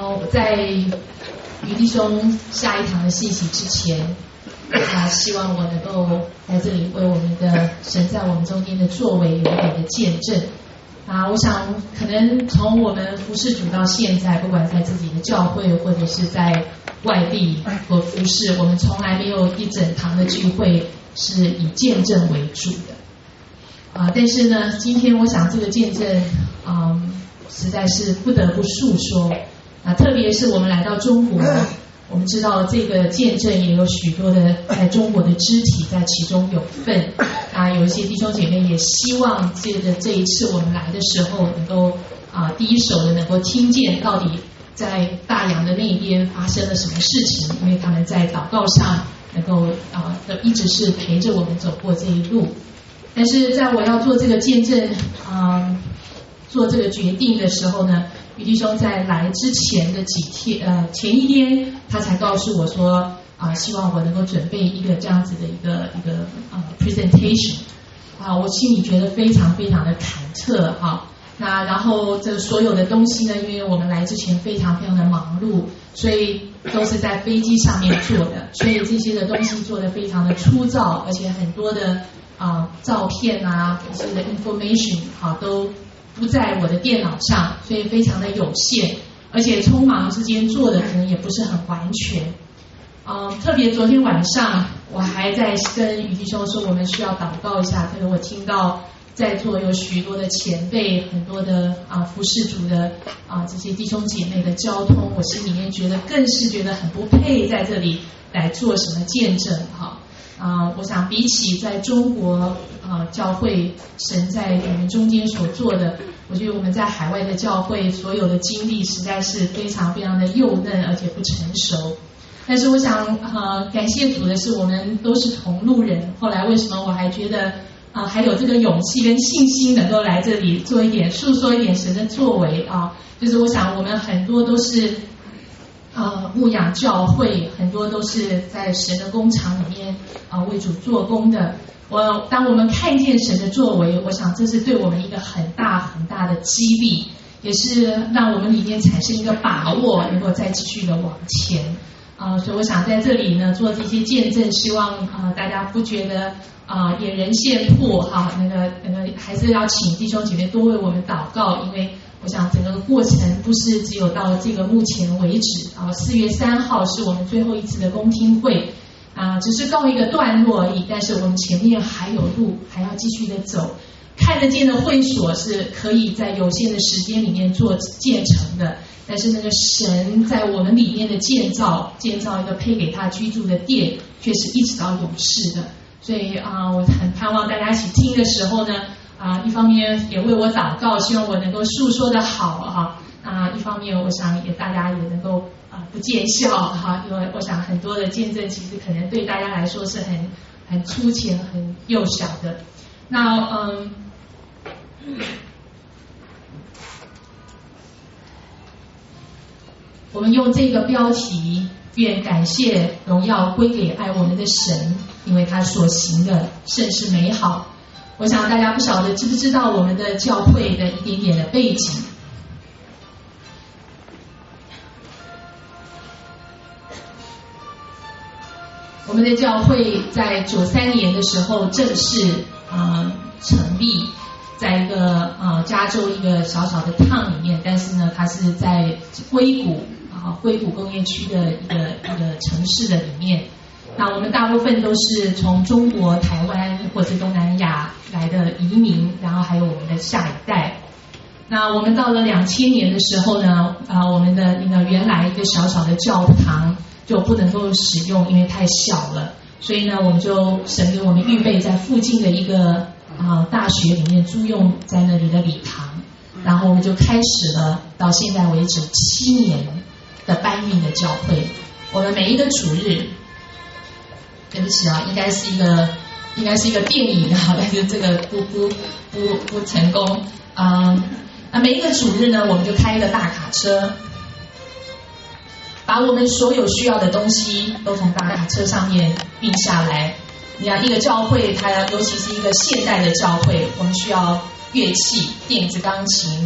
我在于弟兄下一堂的信息之前，希望我能够在这里为我们的神在我们中间的作为有一点的见证。我想可能从我们服事主到现在，不管在自己的教会或者是在外地或服事，我们从来没有一整堂的聚会是以见证为主的。但是呢，今天我想这个见证，实在是不得不述说。特别是我们来到中国，我们知道这个见证也有许多的在中国的肢体在其中有份。有一些弟兄姐妹也希望这一次我们来的时候，能够第一手的能够听见到底在大洋的那一边发生了什么事情，因为他们在祷告上能够一直是陪着我们走过这一路。但是在我要做这个见证做这个决定的时候呢，于弟兄在来之前的前一天，他才告诉我说希望我能够准备一个这样子的一个presentation。我心里觉得非常非常的忐忑然后这所有的东西呢，因为我们来之前非常非常的忙碌，所以都是在飞机上面做的，所以这些的东西做得非常的粗糙，而且很多的照片这些的 information 都不在我的电脑上，所以非常的有限，而且匆忙之间做的可能也不是很完全。特别昨天晚上我还在跟于弟兄说，我们需要祷告一下。特别我听到在座有许多的前辈，很多的服事主的这些弟兄姐妹的交通，我心里面更是觉得很不配在这里来做什么见证我想比起在中国教会神在我们中间所做的，我觉得我们在海外的教会所有的经历实在是非常非常的幼嫩，而且不成熟。但是我想感谢主的是，我们都是同路人。后来为什么我还觉得还有这个勇气跟信心能够来这里做一点诉说一点神的作为就是我想我们很多都是牧养教会，很多都是在神的工厂里面为主做工的。当我们看见神的作为，我想这是对我们一个很大很大的激励，也是让我们里面产生一个把握，能够再继续的往前所以我想在这里呢做这些见证，希望大家不觉得眼人羡慕还是要请弟兄姐妹多为我们祷告，因为我想整个过程不是只有到这个目前为止4月3号是我们最后一次的公听会只是告一个段落而已，但是我们前面还有路，还要继续的走。看得见的会所是可以在有限的时间里面做建成的，但是那个神在我们里面的建造一个配给他居住的殿，却是一直到永世的。所以我很盼望大家一起听的时候呢一方面也为我祷告，希望我能够述说的好一方面我想大家也能够不见笑因为我想很多的见证其实可能对大家来说是很粗浅很幼小的。我们用这个标题，愿感谢荣耀归给爱我们的神，因为他所行的甚是美好。我想大家不晓得知不知道我们的教会的一点点的背景。我们的教会在93年的时候正式成立，在一个加州一个小小的 town 里面，但是呢它是在硅谷工业区的一个城市的里面。那我们大部分都是从中国、台湾或者东南亚来的移民，然后还有我们的下一代。那我们到了2000年的时候呢我们的那个原来一个小小的教堂就不能够使用，因为太小了，所以呢我们就神给我们预备在附近的一个大学里面租用在那里的礼堂，然后我们就开始了到现在为止7年的搬运的教会。我们每一个主日，对不起应该是一个电影但是这个不成功每一个主日呢，我们就开一个大卡车，把我们所有需要的东西都从大卡车上面运下来。你看一个教会，它尤其是一个现代的教会，我们需要乐器，电子钢琴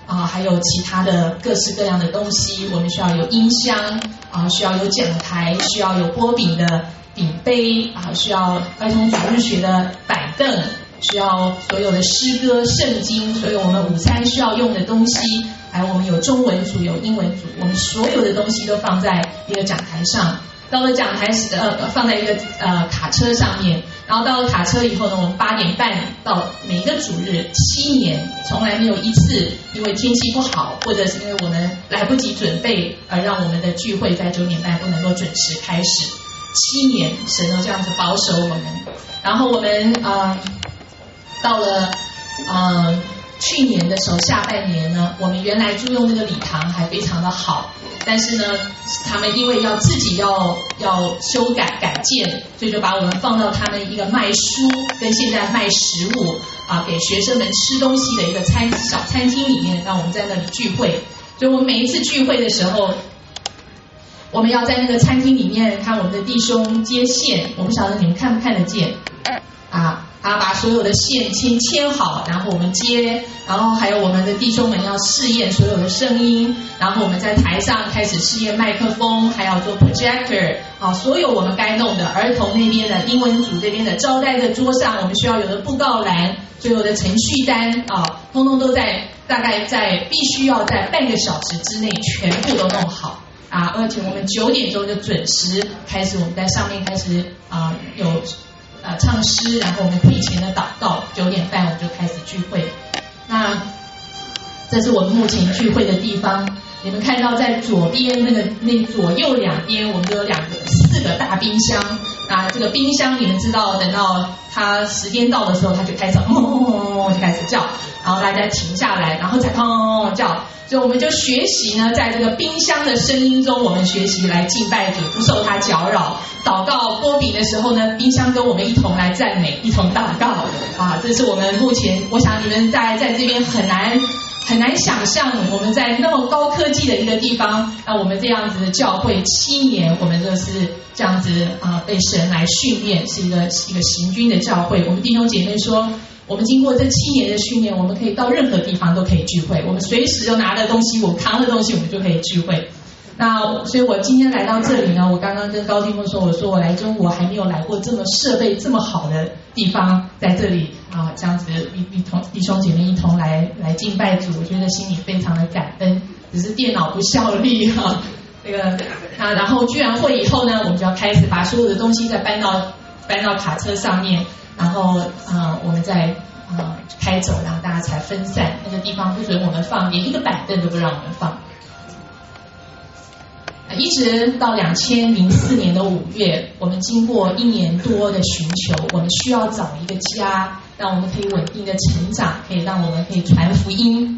还有其他的各式各样的东西。我们需要有音箱需要有讲台，需要有波饼的饼杯需要儿童主日学的板凳，需要所有的诗歌、圣经，所有我们午餐需要用的东西，还有我们有中文组、有英文组，我们所有的东西都放在一个讲台上。到了讲台放在一个卡车上面，然后到了卡车以后呢，我们8点半到每一个主日7年，从来没有一次因为天气不好，或者是因为我们来不及准备而让我们的聚会在9点半不能够准时开始。7年，神都这样子保守我们。然后我们到了去年的时候下半年呢，我们原来租用那个礼堂还非常的好，但是呢，他们因为要自己要修改改建，所以就把我们放到他们一个卖书跟现在卖食物给学生们吃东西的一个小餐厅里面，让我们在那里聚会。所以我们每一次聚会的时候，我们要在那个餐厅里面看我们的弟兄接线，我不晓得你们看不看得见把所有的线牵好，然后我们接，然后还有我们的弟兄们要试验所有的声音，然后我们在台上开始试验麦克风，还要做 projector 所有我们该弄的，儿童那边的、英文组这边的，招待的桌上我们需要有的布告栏，所有的程序单通通都大概必须要在半个小时之内全部都弄好而且我们9点钟就准时开始，我们在上面开始有唱诗，然后我们会前的祷告，9点半我们就开始聚会。那这是我们目前聚会的地方，你们看到在左边那左右两边，我们都有4个大冰箱。这个冰箱你们知道，等到它时间到的时候，它就开始就开始叫，然后大家停下来，然后再叫。所以我们就学习呢，在这个冰箱的声音中，我们学习来敬拜主，不受它搅扰。祷告波比的时候呢，冰箱跟我们一同来赞美，一同祷告这是我们目前，我想你们在这边很难想象，我们在那么高科技的一个地方，我们这样子的教会7年，我们就是这样子被神来训练，是一个行军的教会。我们弟兄姐妹说，我们经过这7年的训练，我们可以到任何地方都可以聚会，我们随时就拿的东西，我们扛的东西，我们就可以聚会。所以我今天来到这里呢，我刚刚跟高弟兄说，我说我来中国还没有来过这么设备这么好的地方，在这里这样子弟兄姐妹一同来敬拜主，我觉得心里非常的感恩。只是电脑不效力然后聚完会以后呢，我们就要开始把所有的东西再搬到卡车上面，然后我们再开走，然后大家才分散。那个地方不准我们放，连一个板凳都不让我们放。一直到2004年的5月，我们经过1年多的寻求，我们需要找一个家，让我们可以稳定的成长，可以让我们可以传福音。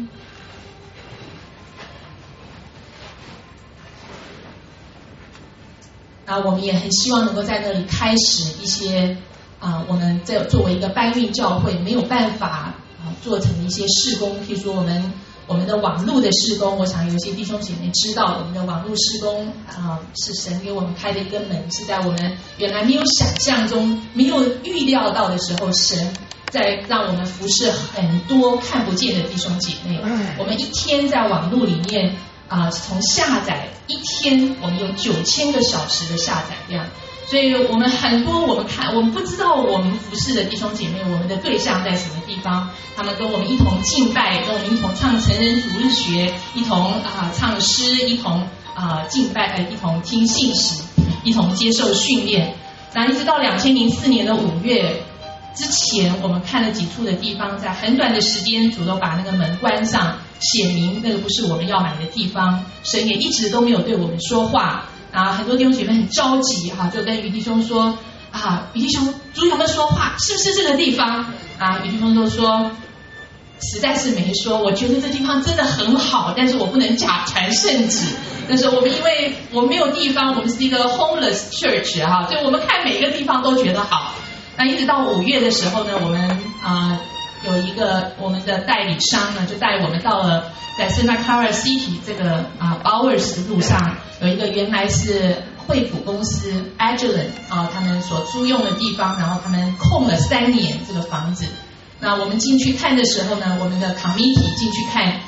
我们也很希望能够在那里开始一些我们作为一个搬运教会没有办法做成的一些事工，譬如说我们的网络的事工，我想有一些弟兄姐妹知道，我们的网络事工是神给我们开的一个门，是在我们原来没有想象中、没有预料到的时候，神在让我们服侍很多看不见的弟兄姐妹。我们一天在网络里面从下载一天，我们有9000个小时的下载量。所以我们很多我们不知道我们服侍的弟兄姐妹，我们的对象在什么地方，他们跟我们一同敬拜，跟我们一同唱成人主日学，一同唱诗，一同敬拜，一同听信息，一同接受训练。那一直到2004年的5月之前，我们看了几处的地方，在很短的时间主动把那个门关上，写明那个不是我们要买的地方。神也一直都没有对我们说话。很多弟兄姐妹很着急就跟于弟兄说于弟兄，主有没有说话？是不是这个地方？于弟兄都说实在是没说，我觉得这地方真的很好，但是我不能假传圣旨。但是我们因为我们没有地方，我们是一个 homeless church 所以我们看每个地方都觉得好。那一直到5月的时候呢，我们有一个我们的代理商呢，就带我们到了在 Santa Clara City 这个Bowers 的路上，有一个原来是惠普公司 Agilent 他们所租用的地方，然后他们空了3年这个房子。那我们进去看的时候呢，我们的 committee 进去看，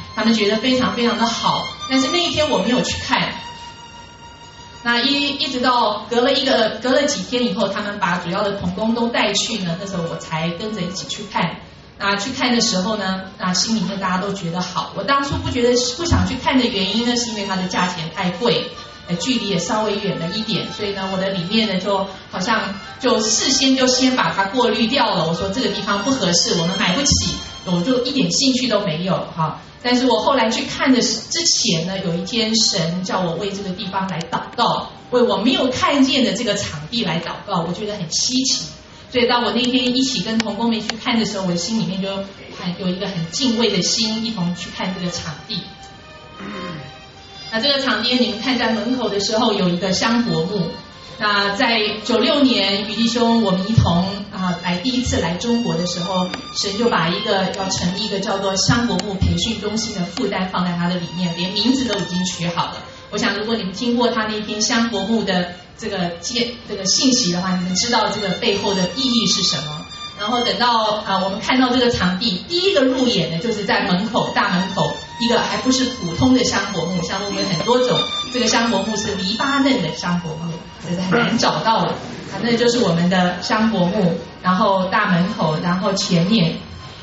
他们觉得非常非常的好。但是那一天我没有去看。那一直到隔了几天以后，他们把主要的同工都带去呢，那时候我才跟着一起去看。那去看的时候呢，那心里面大家都觉得好。我当初不想去看的原因呢，是因为它的价钱太贵，距离也稍微远了一点，所以呢，我的里面呢就好像就事先就先把它过滤掉了。我说这个地方不合适，我们买不起，我就一点兴趣都没有哈。但是我后来去看的之前呢，有一天神叫我为这个地方来祷告，为我没有看见的这个场地来祷告，我觉得很稀奇。所以当我那天一起跟同工们去看的时候，我的心里面就有一个很敬畏的心，一同去看这个场地。那这个场地你们看在门口的时候有一个香柏木。那在96年于弟兄我们一同第一次来中国的时候，神就把要成立一个叫做香柏木培训中心的负担放在他的里面，连名字都已经取好了。我想如果你们听过他那篇香柏木的这个信息的话，你们知道这个背后的意义是什么。然后等到我们看到这个场地，第一个入眼的就是在大门口一个还不是普通的香柏木，香柏木有很多种，这个香柏木是黎巴嫩的香柏木，这是很难找到的。那就是我们的香柏木，然后大门口，然后前面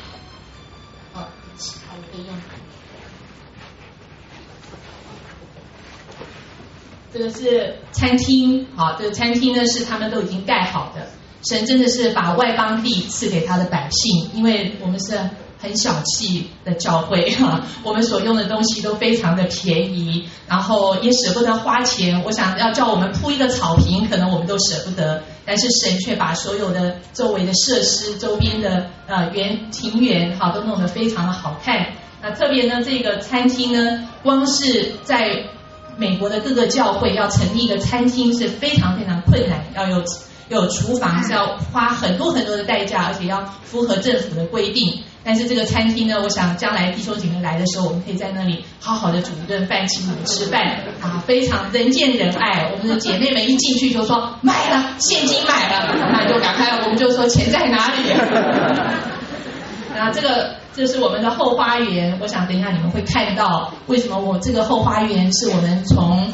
这个是餐厅，这个餐厅呢是他们都已经盖好的。神真的是把外邦地赐给他的百姓，因为我们是很小气的教会我们所用的东西都非常的便宜，然后也舍不得花钱。我想要叫我们铺一个草坪，可能我们都舍不得，但是神却把所有的周围的设施、周边的庭园都弄得非常的好看。那特别呢，这个餐厅呢，光是在美国的各个教会要成立一个餐厅是非常非常困难，要有厨房，是要花很多很多的代价，而且要符合政府的规定。但是这个餐厅呢，我想将来弟兄姐妹来的时候，我们可以在那里好好的煮一顿饭，请你们吃饭非常人见人爱。我们的姐妹们一进去就说买了，现金买了，那就赶快，我们就说钱在哪里那这是我们的后花园，我想等一下你们会看到为什么我这个后花园是我们从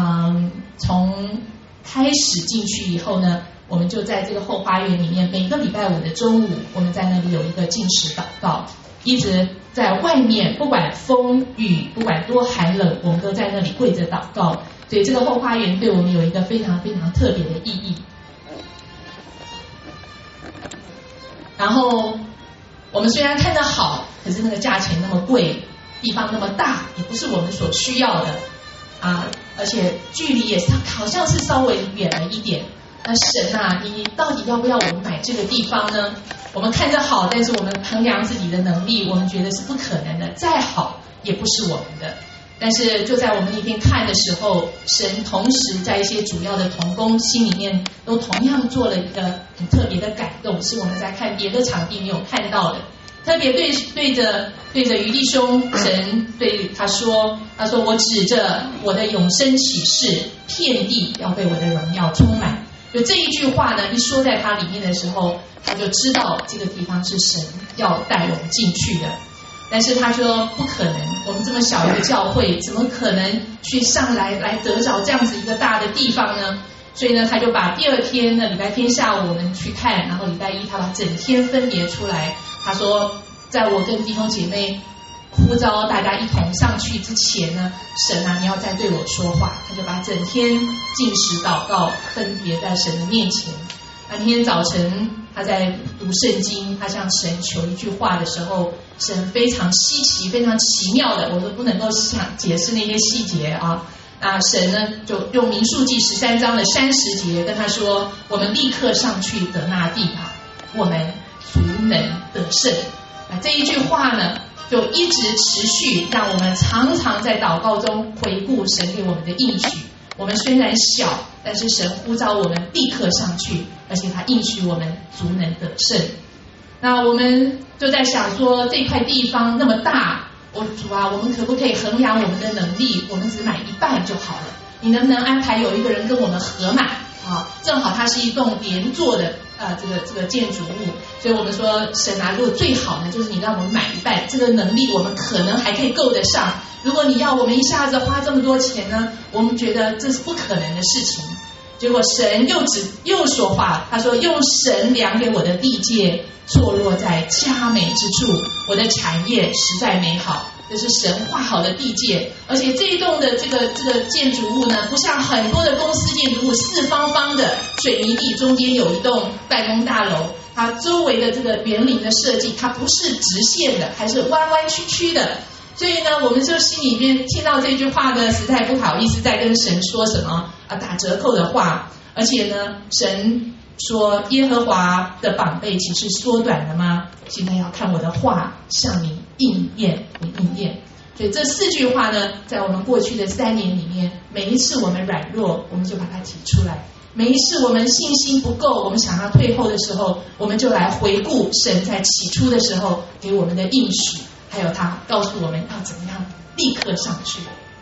开始进去以后呢，我们就在这个后花园里面，每个礼拜五的中午，我们在那里有一个禁食祷告，一直在外面，不管风雨，不管多寒冷，我们都在那里跪着祷告。所以这个后花园对我们有一个非常非常特别的意义。然后我们虽然看得好，可是那个价钱那么贵，地方那么大，也不是我们所需要的而且距离也好像是稍微远了一点。那神你到底要不要我们买这个地方呢？我们看着好，但是我们衡量自己的能力，我们觉得是不可能的，再好也不是我们的。但是就在我们那天看的时候，神同时在一些主要的同工心里面都同样做了一个很特别的感动，是我们在看别的场地没有看到的。特别对着于弟兄，神对他说我指着我的永生启示，遍地要被我的荣耀充满。就这一句话呢，一说在他里面的时候，他就知道这个地方是神要带我们进去的。但是他说不可能，我们这么小一个教会，怎么可能去上来得着这样子一个大的地方呢？所以呢，他就把第二天呢，礼拜天下午我们去看，然后礼拜一他把整天分别出来。他说，在我跟弟兄姐妹呼召大家一同上去之前呢，神你要再对我说话。他就把整天禁食祷告分别在神的面前。那天早晨他在读圣经，他向神求一句话的时候，神非常稀奇非常奇妙的，我都不能够解释那些细节那神呢就用民数记13章的30节跟他说，我们立刻上去得那地我们足能得胜。这一句话呢就一直持续，让我们常常在祷告中回顾神给我们的应许。我们虽然小，但是神呼召我们立刻上去，而且他应许我们足能得胜。那我们就在想说，这块地方那么大，主我们可不可以衡量我们的能力，我们只买一半就好了？ 你能不能安排有一个人跟我们合买啊？正好它是一栋连座的这个建筑物，所以我们说神啊，如果最好呢，就是你让我们买一半，这个能力我们可能还可以够得上。如果你要我们一下子花这么多钱呢，我们觉得这是不可能的事情。结果神又说话，他说用神量给我的地界，坐落在佳美之处，我的产业实在美好。这是神画好的地界，而且这一栋的这个建筑物呢，不像很多的公司建筑物四方方的水泥地，中间有一栋办公大楼，它周围的这个园林的设计，它不是直线的，还是弯弯曲曲的。所以呢，我们就心里面听到这句话呢，实在不好意思再跟神说什么打折扣的话。而且呢，神说耶和华的膀臂岂是缩短了吗？现在要看我的话向你应验。所以这4句话呢，在我们过去的3年里面，每一次我们软弱，我们就把它提出来；每一次我们信心不够，我们想要退后的时候，我们就来回顾神在起初的时候给我们的应许，还有他告诉我们要怎么样立刻上去。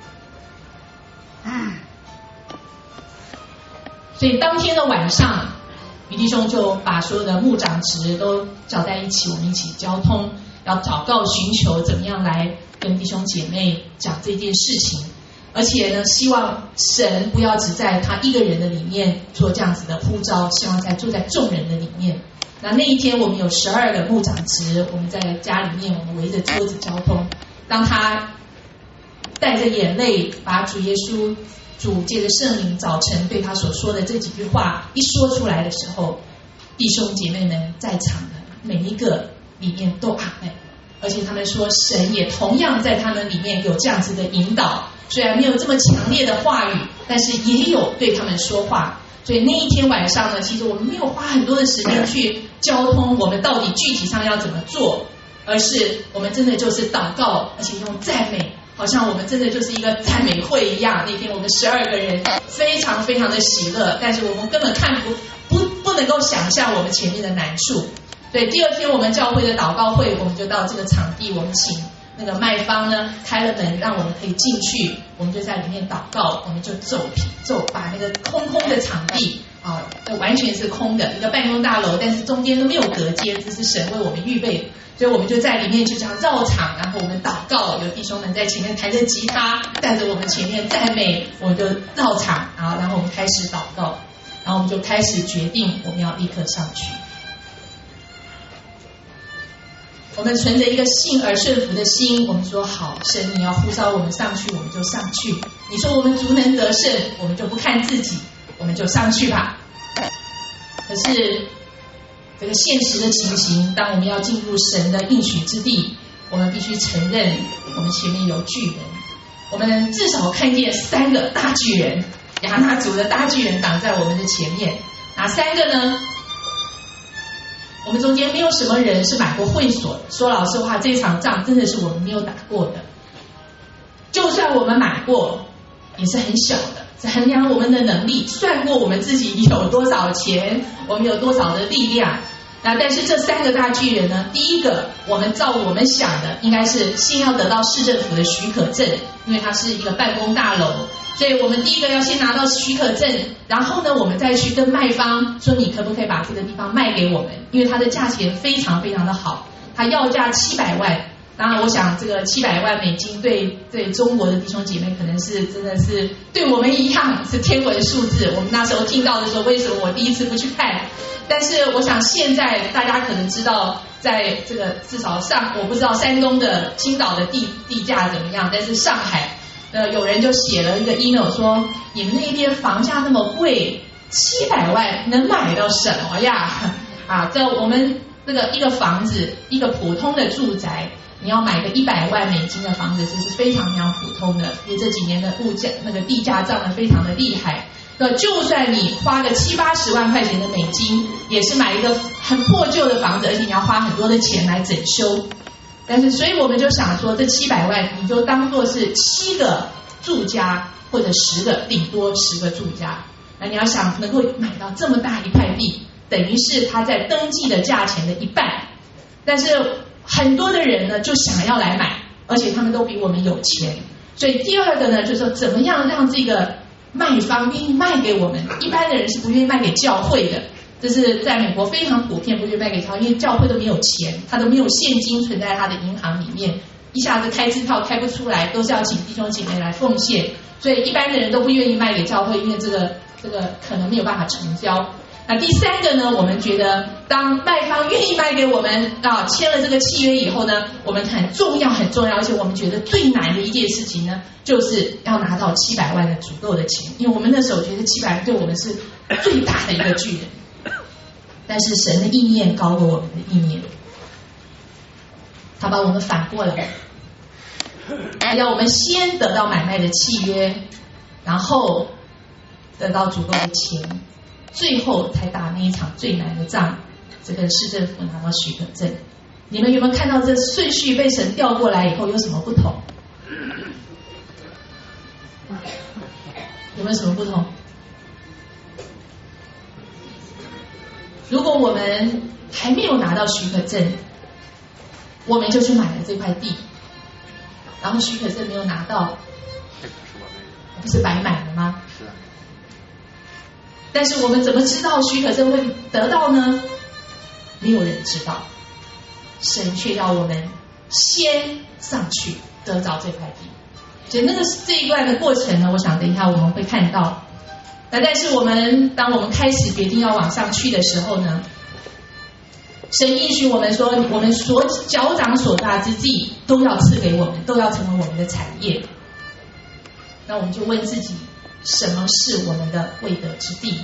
所以当天的晚上，余弟兄就把所有的牧长职都叫在一起，我们一起交通，要祷告寻求怎么样来跟弟兄姐妹讲这件事情。而且呢，希望神不要只在他一个人的里面做这样子的呼召，希望坐在众人的里面。那一天我们有12个牧长职，我们在家里面，我们围着桌子交通。当他带着眼泪把主耶稣主借着圣灵早晨对他所说的这几句话一说出来的时候，弟兄姐妹们在场的每一个里面都阿们，而且他们说神也同样在他们里面有这样子的引导，虽然没有这么强烈的话语，但是也有对他们说话。所以那一天晚上呢，其实我们没有花很多的时间去交通我们到底具体上要怎么做，而是我们真的就是祷告，而且用赞美，好像我们真的就是一个赞美会一样。那天我们12个人非常非常的喜乐，但是我们根本不能够想象我们前面的难处。所以第2天我们教会的祷告会，我们就到这个场地，我们请那个卖方呢开了门，让我们可以进去，我们就在里面祷告，我们就把那个空的场地完全是空的一个办公大楼，但是中间都没有隔间，这是神为我们预备的。所以我们就在里面就这样绕场，然后我们祷告，有弟兄们在前面弹着吉他，带着我们前面赞美，我们就绕场，然后我们开始祷告，然后我们就开始决定我们要立刻上去。我们存着一个信而顺服的心，我们说好，神你要呼召我们上去，我们就上去。你说我们足能得胜，我们就不看自己，我们就上去吧。可是这个现实的情形，当我们要进入神的应许之地，我们必须承认我们前面有巨人。我们至少看见3个大巨人，亚拿族的大巨人挡在我们的前面。哪3个呢？我们中间没有什么人是买过会所的，说老实话，这场仗真的是我们没有打过的。就算我们买过，也是很小的，是衡量我们的能力，算过我们自己有多少钱，我们有多少的力量。但是这3个大巨人呢，第一个我们照我们想的，应该是先要得到市政府的许可证，因为它是一个办公大楼，所以我们第一个要先拿到许可证，然后呢，我们再去跟卖方说你可不可以把这个地方卖给我们，因为它的价钱非常非常的好，它要价700万。当然我想这个700万美金对中国的弟兄姐妹可能是真的是对我们一样是天文数字。我们那时候听到的时候，为什么我第一次不去看？但是我想现在大家可能知道，在这个至少我不知道山东的青岛的地价怎么样，但是上海有人就写了一个 email 说，你们那边房价那么贵，700万能买到什么呀？这我们这个一个房子，一个普通的住宅，你要买个100万美金的房子，这是非常非常普通的，因为这几年的物价那个地价涨得非常的厉害。就算你花个70-80万块钱的美金，也是买一个很破旧的房子，而且你要花很多的钱来整修。但是所以我们就想说，这700万你就当作是7个住家或者10个，顶多10个住家。那你要想能够买到这么大一块地，等于是他在登记的价钱的1半。但是很多的人呢就想要来买，而且他们都比我们有钱。所以第二个呢，就是说怎么样让这个卖方愿意卖给我们，一般的人是不愿意卖给教会的。这是在美国非常普遍，不愿意卖给教会，因为教会都没有钱，他都没有现金存在他的银行里面，一下子开支票开不出来，都是要请弟兄姐妹来奉献，所以一般的人都不愿意卖给教会，因为这个可能没有办法成交。那第三个呢，我们觉得当卖方愿意卖给我们签了这个契约以后呢，我们很重要，而且我们觉得最难的一件事情呢，就是要拿到700万的足够的钱，因为我们那时候觉得700万对我们是最大的一个巨人，但是神的意念高过我们的意念，他把我们反过来，要我们先得到买卖的契约，然后得到足够的钱，最后才打那一场最难的仗，这个市政府拿到许可证。你们有没有看到这顺序被神调过来以后有什么不同？有没有什么不同？如果我们还没有拿到许可证，我们就去买了这块地，然后许可证没有拿到，不是白买了吗？是啊。但是我们怎么知道许可证会得到呢？没有人知道，神却要我们先上去得着这块地。所以这一段的过程呢，我想等一下我们会看到。但是当我们开始决定要往上去的时候呢，神应许我们说，我们所脚掌所大之地都要赐给我们，都要成为我们的产业。那我们就问自己，什么是我们的未得之地？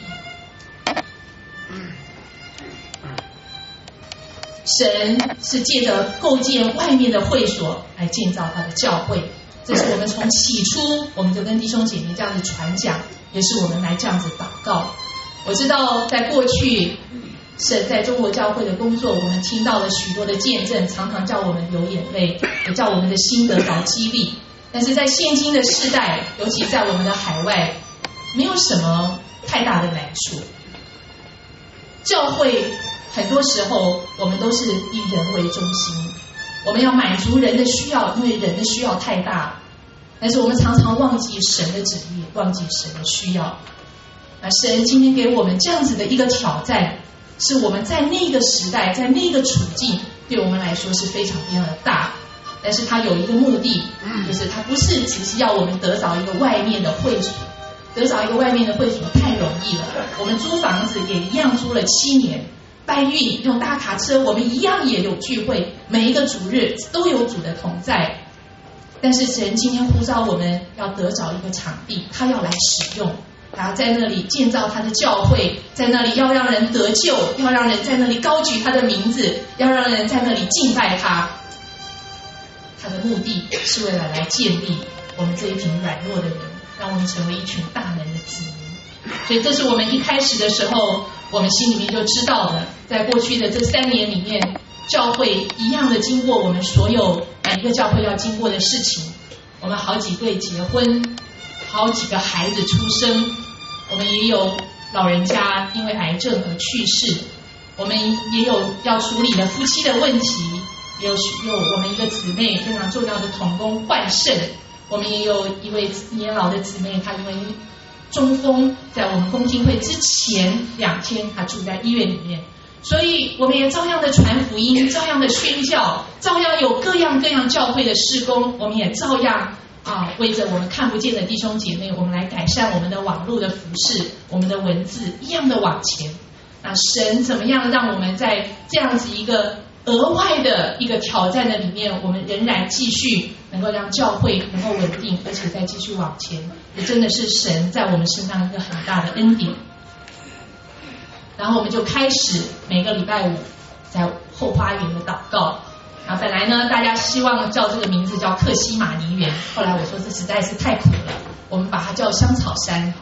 神是借着构建外面的会所来建造他的教会，这是我们从起初我们就跟弟兄姐妹这样子传讲，也是我们来这样子祷告。我知道在过去神在中国教会的工作，我们听到了许多的见证，常常叫我们流眼泪，也叫我们的心得到激励。但是在现今的世代，尤其在我们的海外，没有什么太大的难处。教会很多时候我们都是以人为中心，我们要满足人的需要，因为人的需要太大，但是我们常常忘记神的旨意，忘记神的需要。那神今天给我们这样子的一个挑战，是我们在那个时代，在那个处境，对我们来说是非常非常的大。但是他有一个目的，就是他不是只是要我们得着一个外面的会所，得着一个外面的会所太容易了。我们租房子也一样租了7年，搬运用大卡车，我们一样也有聚会，每一个主日都有主的同在。但是神今天呼召我们要得着一个场地，他要来使用，他要在那里建造他的教会，在那里要让人得救，要让人在那里高举他的名字，要让人在那里敬拜他。他的目的是为了来建立我们这一群软弱的人，让我们成为一群大能的子民。所以这是我们一开始的时候，我们心里面就知道的，在过去的这3年里面，教会一样的经过我们所有每一个教会要经过的事情。我们好几对结婚，好几个孩子出生，我们也有老人家因为癌症而去世，我们也有要处理的夫妻的问题，有我们一个姊妹非常重要的同工患肾，我们也有一位年老的姊妹，她因为中风，在我们公听会之前2天，她住在医院里面。所以我们也照样的传福音，照样的宣教，照样有各样各样教会的事工，我们也照样为着我们看不见的弟兄姐妹，我们来改善我们的网络的服事，我们的文字一样的往前。那神怎么样让我们在这样子一个额外的一个挑战的里面，我们仍然继续能够让教会能够稳定，而且再继续往前，也真的是神在我们身上一个很大的恩典。然后我们就开始每个礼拜5在后花园的祷告。然后本来呢，大家希望叫这个名字叫克西马尼园，后来我说这实在是太苦了，我们把它叫香草山。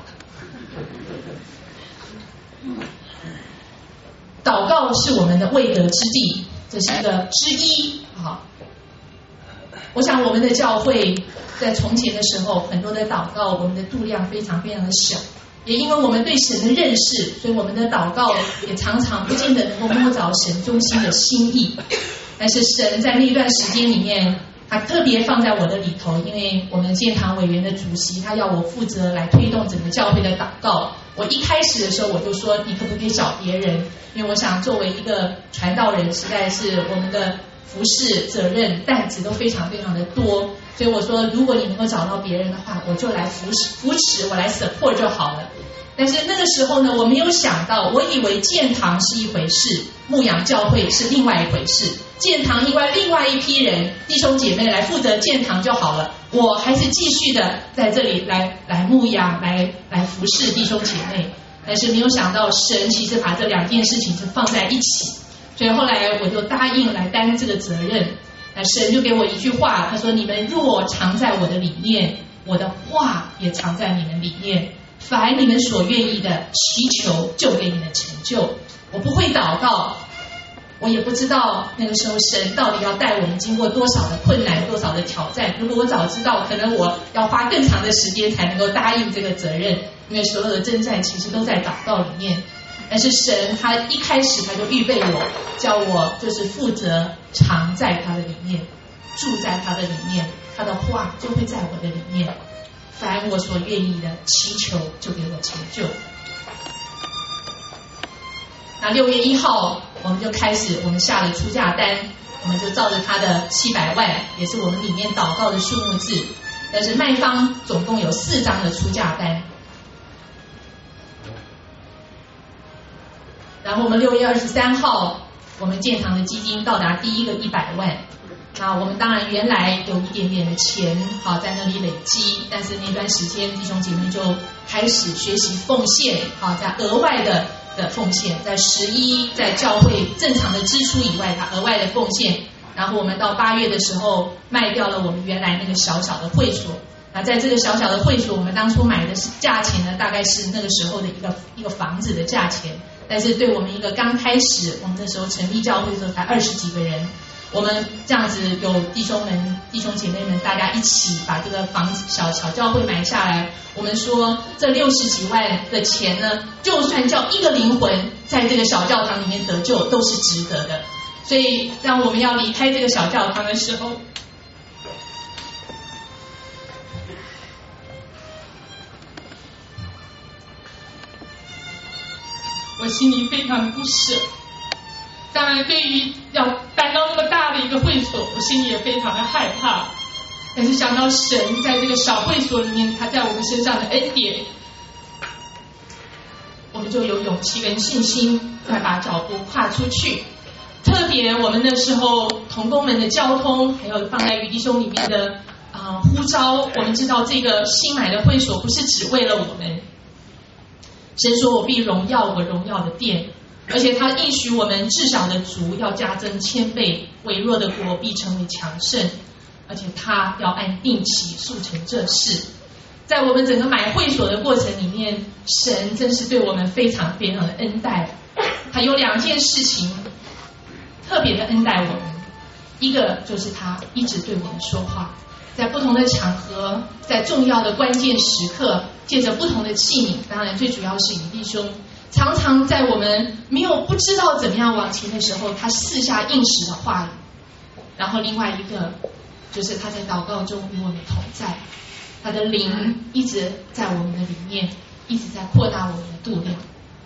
祷告是我们的未得之地，这是一个之一。我想我们的教会在从前的时候，很多的祷告，我们的度量非常非常的小，也因为我们对神的认识，所以我们的祷告也常常不见得能够摸着神中心的心意。但是神在那一段时间里面， 他特别放在我的里头，因为我们建堂委员的主席他要我负责来推动整个教会的祷告。我一开始的时候我就说，你可不可以找别人？因为我想作为一个传道人，实在是我们的服事责任担子都非常非常的多，所以我说，如果你能够找到别人的话，我就来扶持，我来 support 就好了。但是那个时候呢，我没有想到，我以为建堂是一回事，牧养教会是另外一回事。建堂另外一批人弟兄姐妹来负责建堂就好了，我还是继续的在这里来牧养，来服侍弟兄姐妹。但是没有想到，神其实把这两件事情是放在一起，所以后来我就答应来担这个责任。那神就给我一句话，他说：“你们若常在我的里面，我的话也常在你们里面。凡你们所愿意的，祈求就给你们成就。”我不会祷告，我也不知道那个时候神到底要带我们经过多少的困难，多少的挑战。如果我早知道，可能我要花更长的时间才能够答应这个责任，因为所有的征战其实都在祷告里面。但是神他一开始他就预备我，叫我就是负责常在他的里面，住在他的里面，他的话就会在我的里面。凡我所愿意的，祈求就给我成就。那6月1号，我们就开始，我们下了出价单，我们就照着他的700万，也是我们里面祷告的数目字。但是卖方总共有4张的出价单。然后我们6月23号，我们建堂的基金到达第一个100万。那我们当然原来有一点点的钱，好在那里累积，但是那段时间弟兄姐妹就开始学习奉献，好在额外的奉献，在11在教会正常的支出以外，他额外的奉献。然后我们到8月的时候卖掉了我们原来那个小小的会所。那在这个小小的会所，我们当初买的价钱呢，大概是那个时候的一个房子的价钱。但是对我们一个刚开始，我们那时候成立教会的时候才20几个人，我们这样子有弟兄姐妹们，大家一起把这个房子小教会买下来。我们说这60几万的钱呢，就算叫一个灵魂在这个小教堂里面得救，都是值得的。所以当我们要离开这个小教堂的时候，我心里非常的不舍。当然对于要搬到那么大的一个会所，我心里也非常的害怕。但是想到神在这个小会所里面他在我们身上的恩典，我们就有勇气跟信心再把脚步跨出去。特别我们那时候同工们的交通，还有放在余弟兄里面的呼召，我们知道这个新买的会所不是只为了我们。神说：“我必荣耀我荣耀的殿。”而且他应许我们至少的足要加增1000倍，微弱的国必成为强盛。而且他要按定期速成这事。在我们整个买会所的过程里面，神真是对我们非常非常的恩待。他有2件事情特别的恩待我们，一个就是他一直对我们说话，在不同的场合，在重要的关键时刻，借着不同的器皿，当然最主要是余弟兄，常常在我们不知道怎么样往前的时候，他赐下应时的话语。然后另外一个就是他在祷告中与我们同在，他的灵一直在我们的里面，一直在扩大我们的度量。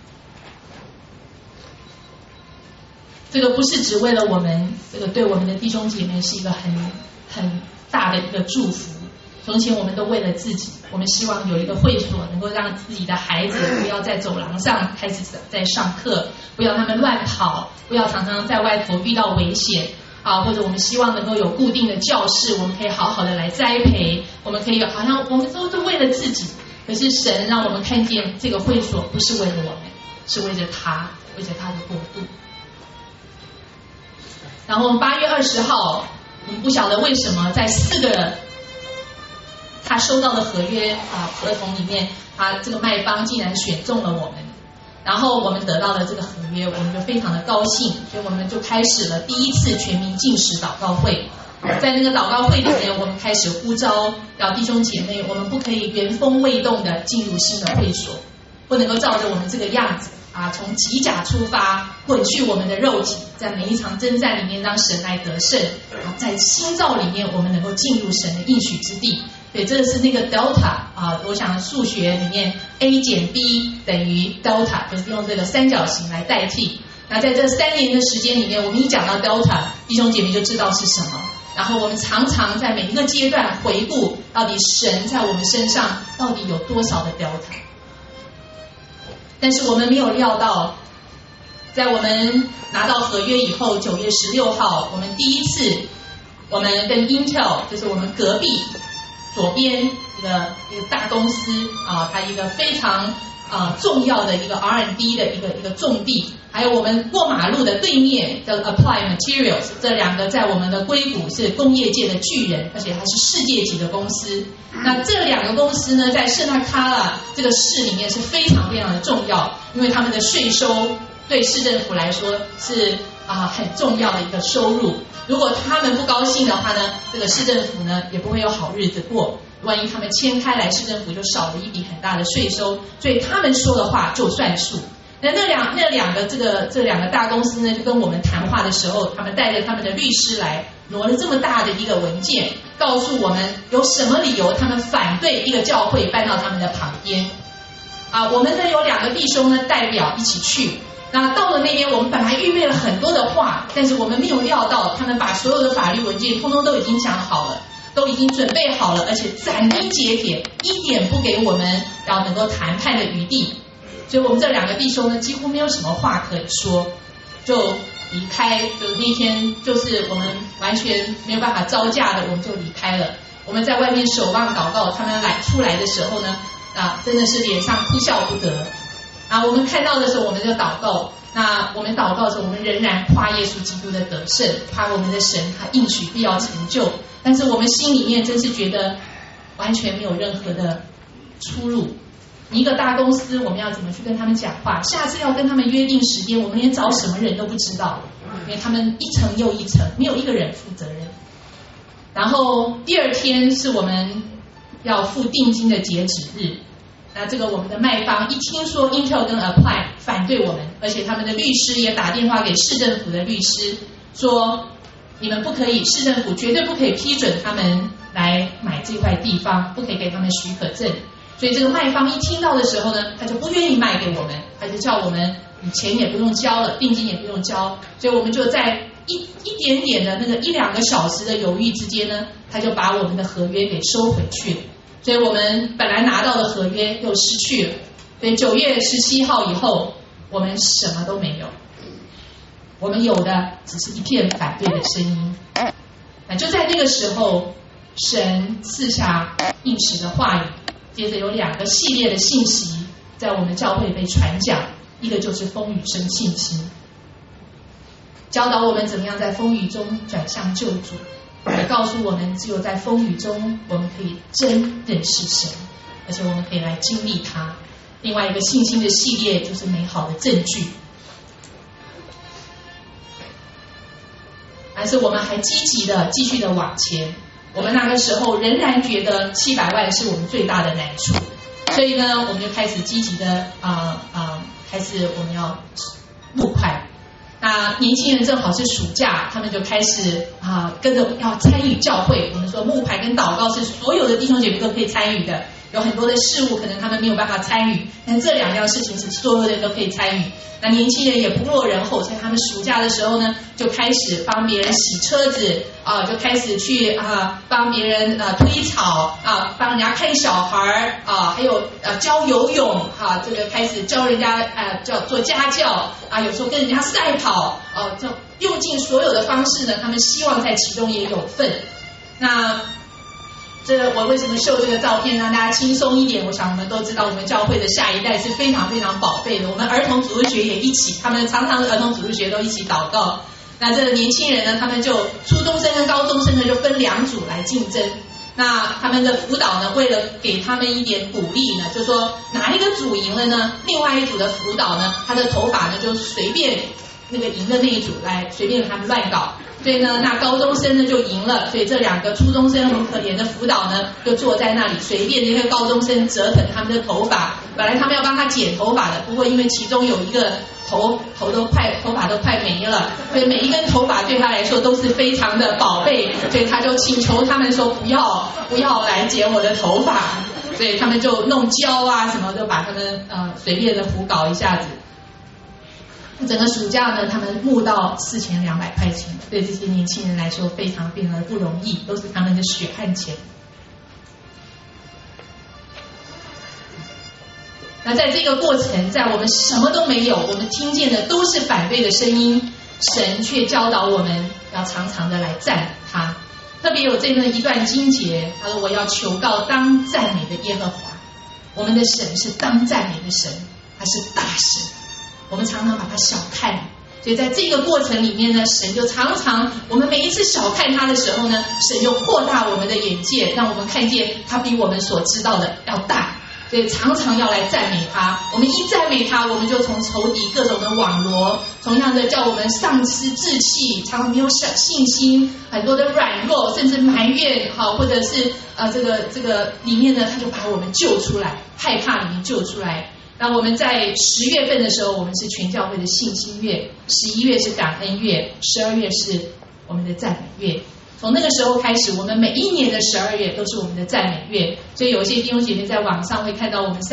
这个不是只为了我们，这个对我们的弟兄姐妹是一个很大的一个祝福。从前我们都为了自己，我们希望有一个会所能够让自己的孩子不要在走廊上开始在上课，不要他们乱跑，不要常常在外头遇到危险或者我们希望能够有固定的教室，我们可以好好的来栽培，我们可以好像我们都为了自己。可是神让我们看见这个会所不是为了我们，是为着他，为着他的国度。然后8月20号，我们不晓得为什么在4个他收到的合同里面，他这个卖方竟然选中了我们。然后我们得到了这个合约，我们就非常的高兴，所以我们就开始了第1次全民禁食祷告会。在那个祷告会里面，我们开始呼召要弟兄姐妹，我们不可以原封未动的进入新的会所，不能够照着我们这个样子， 从极甲出发，滚去我们的肉体，在每一场征战里面让神来得胜，在新造里面我们能够进入神的应许之地。对，这个是那个 delta 我想数学里面 a 减 b 等于 delta， 就是用这个三角形来代替。那在这3年的时间里面，我们一讲到 delta， 弟兄姐妹就知道是什么。然后我们常常在每一个阶段回顾，到底神在我们身上到底有多少的 delta。但是我们没有料到，在我们拿到合约以后，9月16号，我们第一次，我们跟 Intel， 就是我们隔壁左边一个大公司它一个非常重要的一个 R&D 的一个重地，还有我们过马路的对面的 Applied Materials， 这2个在我们的硅谷是工业界的巨人，而且它是世界级的公司。那这2个公司呢，在圣塔卡拉这个市里面是非常非常的重要，因为他们的税收对市政府来说是很重要的一个收入。如果他们不高兴的话呢，这个市政府呢也不会有好日子过。万一他们迁开来，市政府就少了一笔很大的税收，所以他们说的话就算数。那两个这2个大公司呢，就跟我们谈话的时候，他们带着他们的律师来，挪了这么大的一个文件，告诉我们有什么理由他们反对一个教会搬到他们的旁边。我们呢有2个弟兄呢代表一起去。那到了那边，我们本来预备了很多的话，但是我们没有料到，他们把所有的法律文件通通都已经讲好了，都已经准备好了，而且斩钉截铁，一点不给我们要能够谈判的余地。所以我们这2个弟兄呢，几乎没有什么话可以说，就离开。就那天就是我们完全没有办法招架的，我们就离开了。我们在外面守望祷告，他们出来的时候呢，真的是脸上哭笑不得。我们看到的时候，我们就祷告。那我们祷告的时候，我们仍然夸耶稣基督的得胜，夸我们的神他应许必要成就。但是我们心里面真是觉得完全没有任何的出入。一个大公司，我们要怎么去跟他们讲话？下次要跟他们约定时间，我们连找什么人都不知道，因为他们一层又一层，没有一个人负责任。然后第2天是我们要付定金的截止日。那这个我们的卖方一听说 Intel 跟 Apply 反对我们，而且他们的律师也打电话给市政府的律师说，你们不可以，市政府绝对不可以批准他们来买这块地方，不可以给他们许可证。所以这个卖方一听到的时候呢，他就不愿意卖给我们，他就叫我们你钱也不用交了，定金也不用交。所以我们就在一点点的那个1-2个小时的犹豫之间呢，他就把我们的合约给收回去了。所以我们本来拿到的合约又失去了。所以9月17号以后，我们什么都没有，我们有的只是一片反对的声音。那就在那个时候，神赐下应许的话语，接着有2个系列的信息在我们教会被传讲。一个就是风雨生信心，教导我们怎么样在风雨中转向救主，也告诉我们只有在风雨中我们可以真认识神，而且我们可以来经历他。另外一个信心的系列就是美好的证据，但是我们还积极的继续的往前。我们那个时候仍然觉得700万是我们最大的难处，所以呢，我们就开始积极的开始我们要募款。那年轻人正好是暑假，他们就开始跟着要参与教会。我们说募款跟祷告是所有的弟兄姐妹都可以参与的，有很多的事物可能他们没有办法参与，但这2样事情是所有人都可以参与。那年轻人也不落人后，在他们暑假的时候呢，就开始帮别人洗车子就开始去帮别人推草帮人家看小孩还有教游泳这个开始教人家叫做家教有时候跟人家赛跑就用尽所有的方式呢，他们希望在其中也有份。那我为什么秀这个照片让大家轻松一点？我想我们都知道，我们教会的下一代是非常非常宝贝的。我们儿童主日学也一起，他们常常的儿童主日学都一起祷告。那这个年轻人呢，他们就初中生跟高中生呢就分2组来竞争。那他们的辅导呢，为了给他们一点鼓励呢，就说哪一个组赢了呢，另外一组的辅导呢，他的头发呢就随便那个赢的那一组来随便他们乱搞。 所以呢，那高中生呢就赢了，所以这2个初中生很可怜的辅导呢，就坐在那里随便这些高中生折腾他们的头发。本来他们要帮他剪头发的，不过因为其中有一个头发都快没了，所以每一根头发对他来说都是非常的宝贝，所以他就请求他们说不要来剪我的头发，所以他们就弄胶啊什么，就把他们随便的胡搞一下子。整个暑假呢，他们募到4200块钱，对这些年轻人来说非常不容易，都是他们的血汗钱。那在这个过程，在我们什么都没有，我们听见的都是反对的声音，神却教导我们要常常的来赞他。特别有这么一段经节，他说：“我要求告当赞美的耶和华。”我们的神是当赞美的神，他是大神。我们常常把他小看，所以在这个过程里面呢，神就常常，我们每一次小看他的时候呢，神就扩大我们的眼界，让我们看见他比我们所知道的要大。所以常常要来赞美他，我们一赞美他，我们就从仇敌各种的网罗，同样的叫我们丧失志气，常常没有信心，很多的软弱，甚至埋怨，或者是这个里面呢，他就把我们救出来，害怕里面救出来。那我们在10月份的时候，我们是全教会的信心月，11月是感恩月，12月是我们的赞美月。从那个时候开始，我们每一年的12月都是我们的赞美月，所以有一些弟兄姐妹在网上会看到我们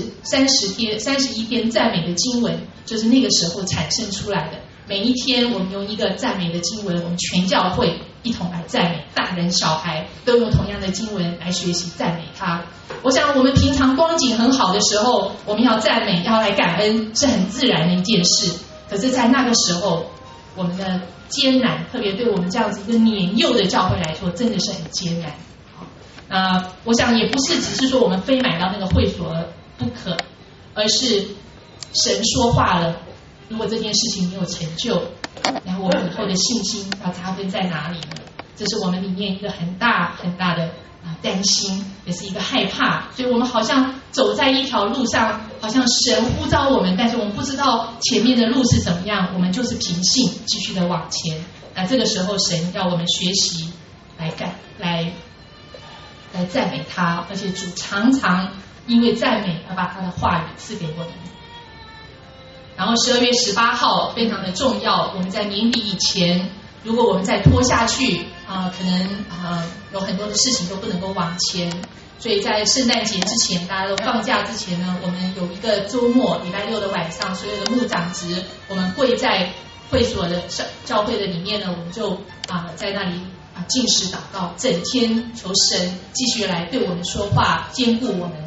31篇赞美的经文，就是那个时候产生出来的。每一天我们用一个赞美的经文，我们全教会一同来赞美，大人小孩都用同样的经文来学习赞美他。我想我们平常光景很好的时候，我们要赞美，要来感恩，是很自然的一件事。可是在那个时候，我们的艰难，特别对我们这样子一个年幼的教会来说，真的是很艰难。我想也不是只是说我们非买到那个会所不可，而是神说话了，如果这件事情没有成就，然后我们以后的信心要扎根在哪里呢？这是我们里面一个很大很大的担心，也是一个害怕。所以我们好像走在一条路上，好像神呼召我们，但是我们不知道前面的路是怎么样，我们就是凭信继续的往前。那这个时候神要我们学习来赞美他，而且主常常因为赞美而把他的话语赐给我们。然后12月18号非常的重要，我们在年底以前，如果我们再拖下去可能有很多的事情都不能够往前。所以在圣诞节之前，大家都放假之前呢，我们有一个周末，礼拜6的晚上，所有的牧长职，我们会在会所的教会的里面呢，我们就在那里禁食祷告，整天求神继续来对我们说话，坚固我们。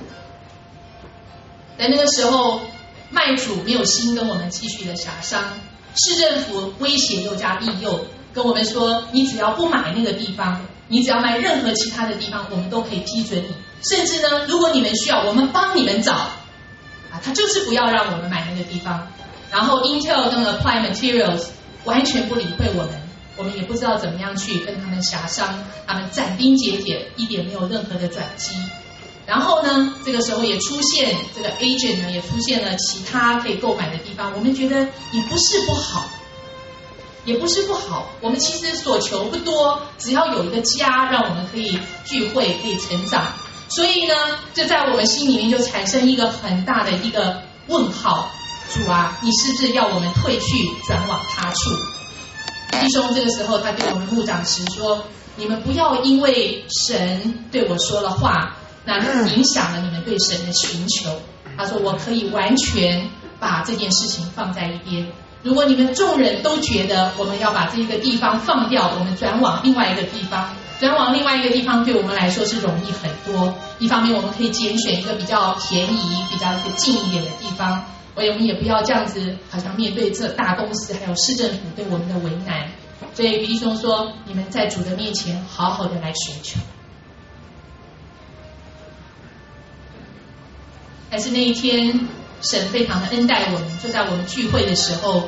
在那个时候，卖主没有心跟我们继续的协商，市政府威胁又加利诱，跟我们说，你只要不买那个地方，你只要买任何其他的地方，我们都可以批准你。甚至呢，如果你们需要，我们帮你们找。他就是不要让我们买那个地方。然后 Intel 跟 Applied Materials 完全不理会我们，我们也不知道怎么样去跟他们协商，他们斩钉截铁，一点没有任何的转机。然后呢，这个时候也出现这个 agent 呢，也出现了其他可以购买的地方。我们觉得也不是不好，也不是不好。我们其实所求不多，只要有一个家，让我们可以聚会，可以成长。所以呢，就在我们心里面就产生一个很大的一个问号：主啊，你是不是要我们退去，转往他处？弟兄这个时候他对我们牧长时说：你们不要因为神对我说了话，那影响了你们对神的寻求。他说我可以完全把这件事情放在一边。如果你们众人都觉得我们要把这个地方放掉，我们转往另外一个地方，转往另外一个地方对我们来说是容易很多。一方面我们可以拣选一个比较便宜、比较近一点的地方，我们也不要这样子好像面对这大公司还有市政府对我们的为难。所以弟兄说，你们在主的面前好好的来寻求。但是那一天神非常的恩待我们，就在我们聚会的时候，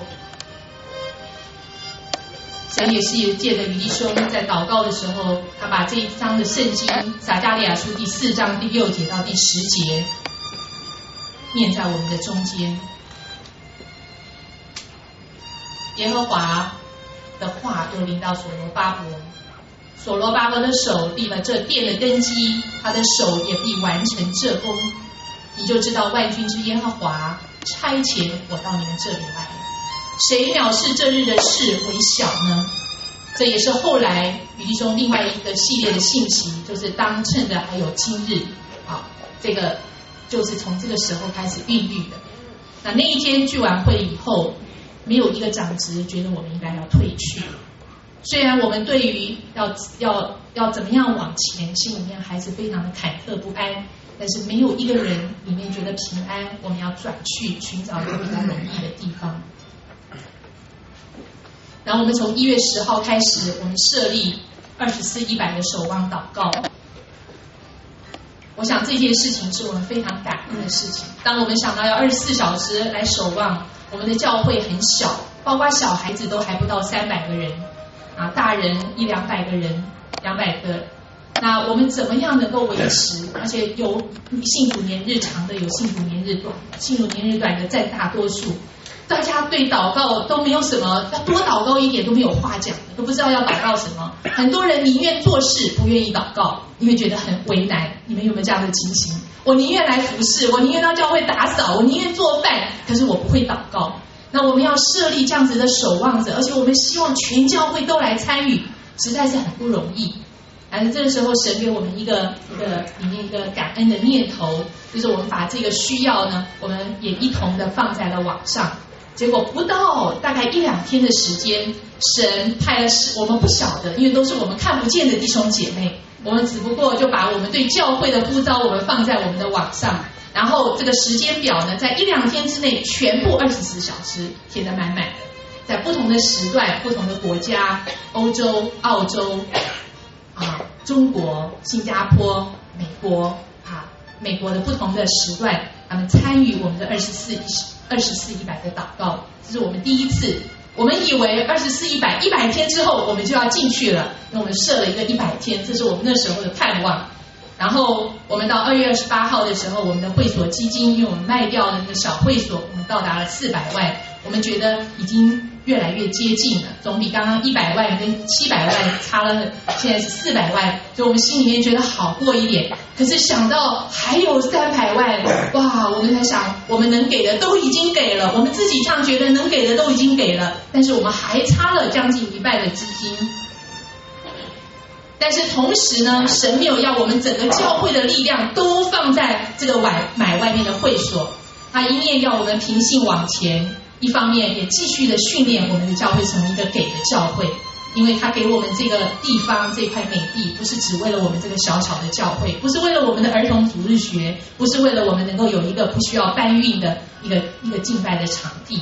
神也是借着于弟兄在祷告的时候，他把这一章的圣经撒迦利亚书第4章第6节到第10节念在我们的中间。耶和华的话就临到所罗巴伯。所罗巴伯的手立了这殿的根基，他的手也必完成这工。你就知道万军之耶和华差遣我到你们这里来，谁藐视这日的事为小呢？这也是后来余弟兄另外一个系列的信息，就是当趁的还有今日啊，这个就是从这个时候开始孕育的。那一天聚完会以后，没有一个长职觉得我们应该要退去。虽然我们对于要怎么样往前，心里面还是非常的忐忑不安，但是没有一个人里面觉得平安，我们要转去寻找一个比较容易的地方。然后我们从1月10号开始，我们设立24-100的守望祷告。我想这件事情是我们非常感恩的事情。当我们想到要24小时来守望，我们的教会很小，包括小孩子都还不到300个人啊，大人100-200个人，200个。那我们怎么样能够维持？而且有信主年日长的，有信主年日短的，信主年日短的占大多数。大家对祷告都没有什么，要多祷告一点都没有话讲的，都不知道要祷告什么。很多人宁愿做事不愿意祷告，因为觉得很为难。你们有没有这样的情形？我宁愿来服侍，我宁愿到教会打扫，我宁愿做饭，可是我不会祷告。那我们要设立这样子的守望者，而且我们希望全教会都来参与，实在是很不容易。但是这个时候，神给我们一个里面一个感恩的念头，就是我们把这个需要呢，我们也一同的放在了网上。结果不到大概1-2天的时间，神派了我们不晓得，因为都是我们看不见的弟兄姐妹，我们只不过就把我们对教会的呼召，我们放在我们的网上，然后这个时间表呢，在1-2天之内全部24小时填得满满的，在不同的时段、不同的国家，欧洲、澳洲中国、新加坡、美国美国的不同的时段，他们参与我们的24-100的祷告。这是我们第一次，我们以为24-100天之后我们就要进去了，因为我们设了一个100天，这是我们那时候的盼望。然后我们到2月28号的时候，我们的会所基金，因为我们卖掉了那个小会所，我们到达了400万，我们觉得已经越来越接近了，总比刚刚100万跟700万差了，现在是400万，所以我们心里面觉得好过一点。可是想到还有300万，哇，我们才想，我们能给的都已经给了，我们自己这样觉得能给的都已经给了，但是我们还差了将近1半的资金。但是同时呢，神没有要我们整个教会的力量都放在这个买外面的会所，他一面要我们凭信往前，一方面也继续的训练我们的教会成为一个给的教会。因为他给我们这个地方这块美地，不是只为了我们这个小小的教会，不是为了我们的儿童主日学，不是为了我们能够有一个不需要搬运的一个敬拜的场地。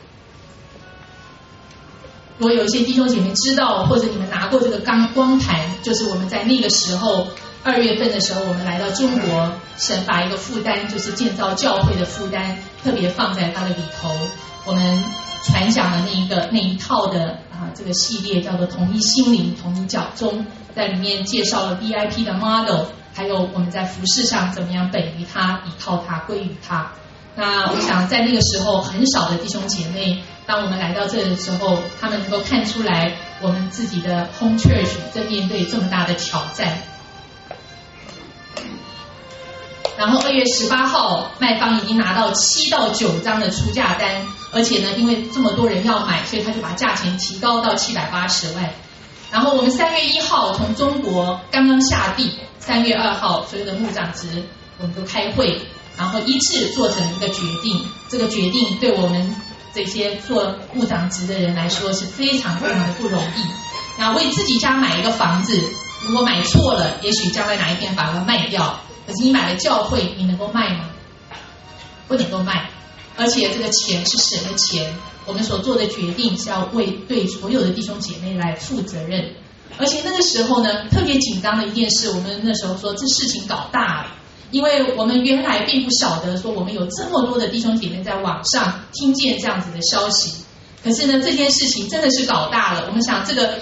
如果有一些弟兄姐妹知道，或者你们拿过这个光盘，就是我们在那个时候2月份的时候，我们来到中国，神把一个负担，就是建造教会的负担，特别放在它的里头。我们传讲了那一套的这个系列叫做统一心灵统一教宗，在里面介绍了 VIP 的 model， 还有我们在服事上怎么样本于他，依靠他，归于他。那我想在那个时候，很少的弟兄姐妹，当我们来到这里的时候，他们能够看出来我们自己的 home church 正面对这么大的挑战。然后2月18号，卖方已经拿到7到9张的出价单，而且呢，因为这么多人要买，所以他就把价钱提高到780万。然后我们3月1号从中国刚刚下地，3月2号所有的牧长职我们都开会，然后一致做成一个决定。这个决定对我们这些做牧长职的人来说是非常非常的不容易。那为自己家买一个房子，如果买错了，也许将来哪一天把它卖掉。可是你买了教会，你能够卖吗？不能够卖。而且这个钱是神的钱，我们所做的决定是要对所有的弟兄姐妹来负责任。而且那个时候呢，特别紧张的一件事，我们那时候说这事情搞大了，因为我们原来并不晓得说我们有这么多的弟兄姐妹在网上听见这样子的消息。可是呢，这件事情真的是搞大了。我们想这个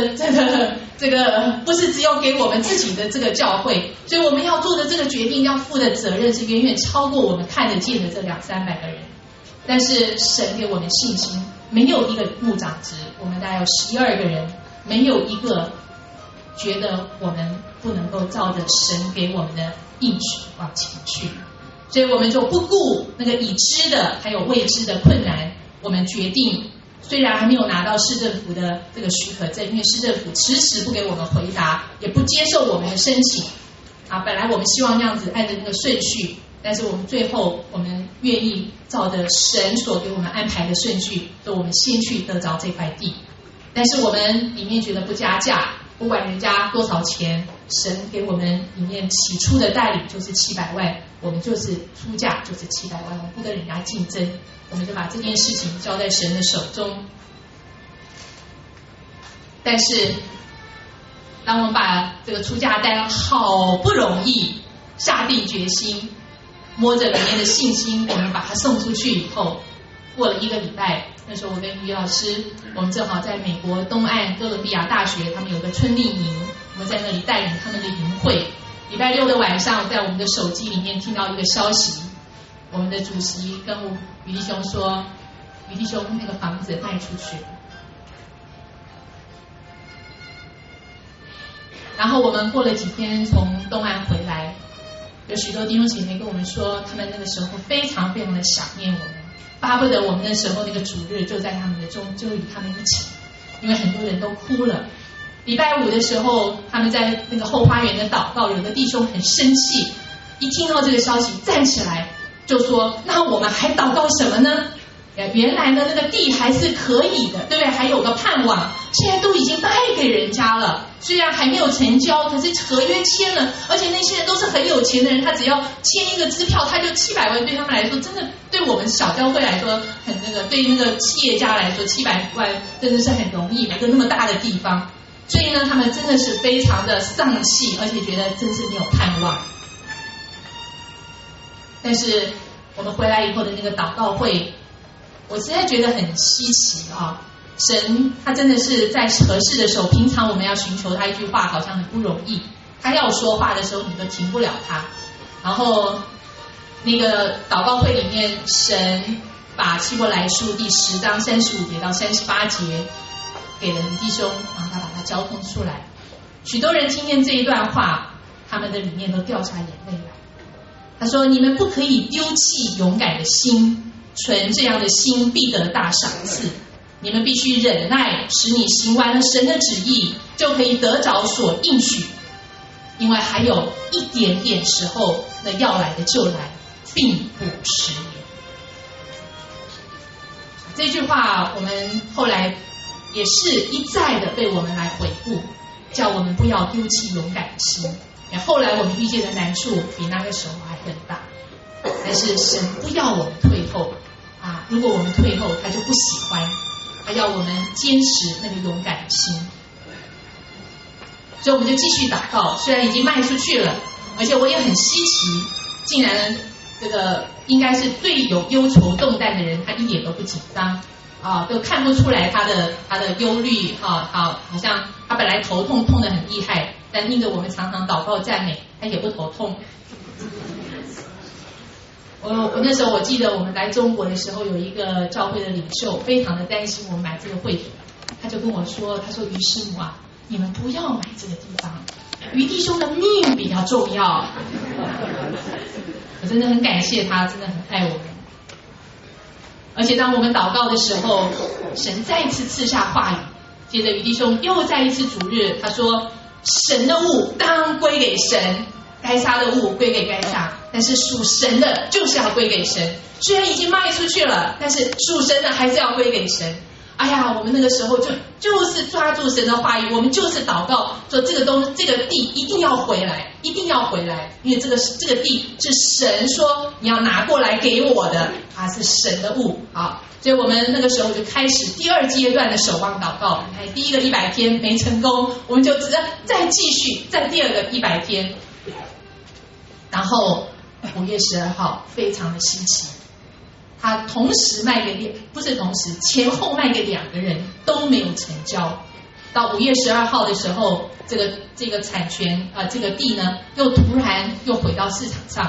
不是只有给我们自己的这个教会，所以我们要做的这个决定，要负的责任是远远超过我们看得见的这200-300个人。 但是神给我们信心，没有一个牧长职，我们大概有12个人，没有一个觉得我们不能够照着神给我们的应许往前去，所以我们就不顾那个已知的还有未知的困难，我们决定，虽然还没有拿到市政府的这个许可证，因为市政府迟迟不给我们回答，也不接受我们的申请啊。本来我们希望这样子按着那个顺序，但是我们最后我们愿意照着神所给我们安排的顺序，说我们先去得着这块地。但是我们里面觉得不加价，不管人家多少钱，神给我们里面起初的代理就是700万，我们就是出价就是700万，我们不跟人家竞争，我们就把这件事情交在神的手中。但是当我们把这个出价单好不容易下定决心，摸着里面的信心，我们把它送出去以后，过了1个礼拜，那时候我跟于老师，我们正好在美国东岸哥伦比亚大学，他们有个春令营，我们在那里带领他们的营会。礼拜6的晚上，在我们的手机里面听到一个消息，我们的主席跟于弟兄说，于弟兄那个房子卖出去了。然后我们过了几天从东岸回来，有许多弟兄姐妹跟我们说，他们那个时候非常非常的想念我们，巴不得我们那时候那个主日就在他们的中，就与他们一起，因为很多人都哭了。礼拜5的时候，他们在那个后花园的祷告，有个弟兄很生气，一听到这个消息站起来就说，那我们还祷告什么呢？原来呢那个地还是可以的，对不对？还有个盼望，现在都已经卖给人家了，虽然还没有成交，可是合约签了，而且那些人都是很有钱的人，他只要签一个支票，他就700万，对他们来说真的，对我们小教会来说很那个，对那个企业家来说700万真的是很容易，一个那么大的地方，所以呢他们真的是非常的丧气，而且觉得真是没有盼望。但是我们回来以后的那个祷告会，我实在觉得很稀奇啊！神他真的是在合适的时候，平常我们要寻求他一句话好像很不容易，他要说话的时候你都停不了他。然后那个祷告会里面，神把希伯来书第10章35节到38节给了于弟兄，然后他把它交通出来。许多人听见这一段话，他们的里面都掉下眼泪来。他说，你们不可以丢弃勇敢的心，存这样的心必得大赏赐。你们必须忍耐，使你行完了神的旨意，就可以得着所应许。因为还有一点点时候，那要来的就来，并不迟延。这句话我们后来也是一再的被我们来回顾，叫我们不要丢弃勇敢的心。后来我们遇见的难处比那个时候还更大，但是神不要我们退后啊！如果我们退后，他就不喜欢，他要我们坚持那个勇敢的心。所以我们就继续祷告，虽然已经卖出去了，而且我也很稀奇，竟然这个应该是最有忧愁动荡的人，他一点都不紧张啊，都看不出来他的忧虑啊，好像他本来头痛得很厉害，但因着我们常常祷告赞美，他也不头痛。我那时候我记得我们来中国的时候，有一个教会的领袖非常的担心我们买这个会所，他就跟我说，他说于师母啊，你们不要买这个地方，于弟兄的命比较重要。我真的很感谢他，真的很爱我们。而且当我们祷告的时候，神再一次赐下话语，接着于弟兄又再一次主日，他说，神的物当归给神，该杀的物归给该杀，但是属神的就是要归给神。虽然已经卖出去了，但是属神的还是要归给神。哎呀，我们那个时候就是抓住神的话语，我们就是祷告说这个地一定要回来，一定要回来，因为这个地是神说你要拿过来给我的，它是神的物啊。所以我们那个时候就开始第2阶段的守望祷告。第一个100天没成功，我们就再继续在第2个100天。然后5月12号非常的稀奇，他同时卖给不是同时，前后卖给2个人都没有成交。到5月12号的时候，这个产权这个地呢，又突然又回到市场上，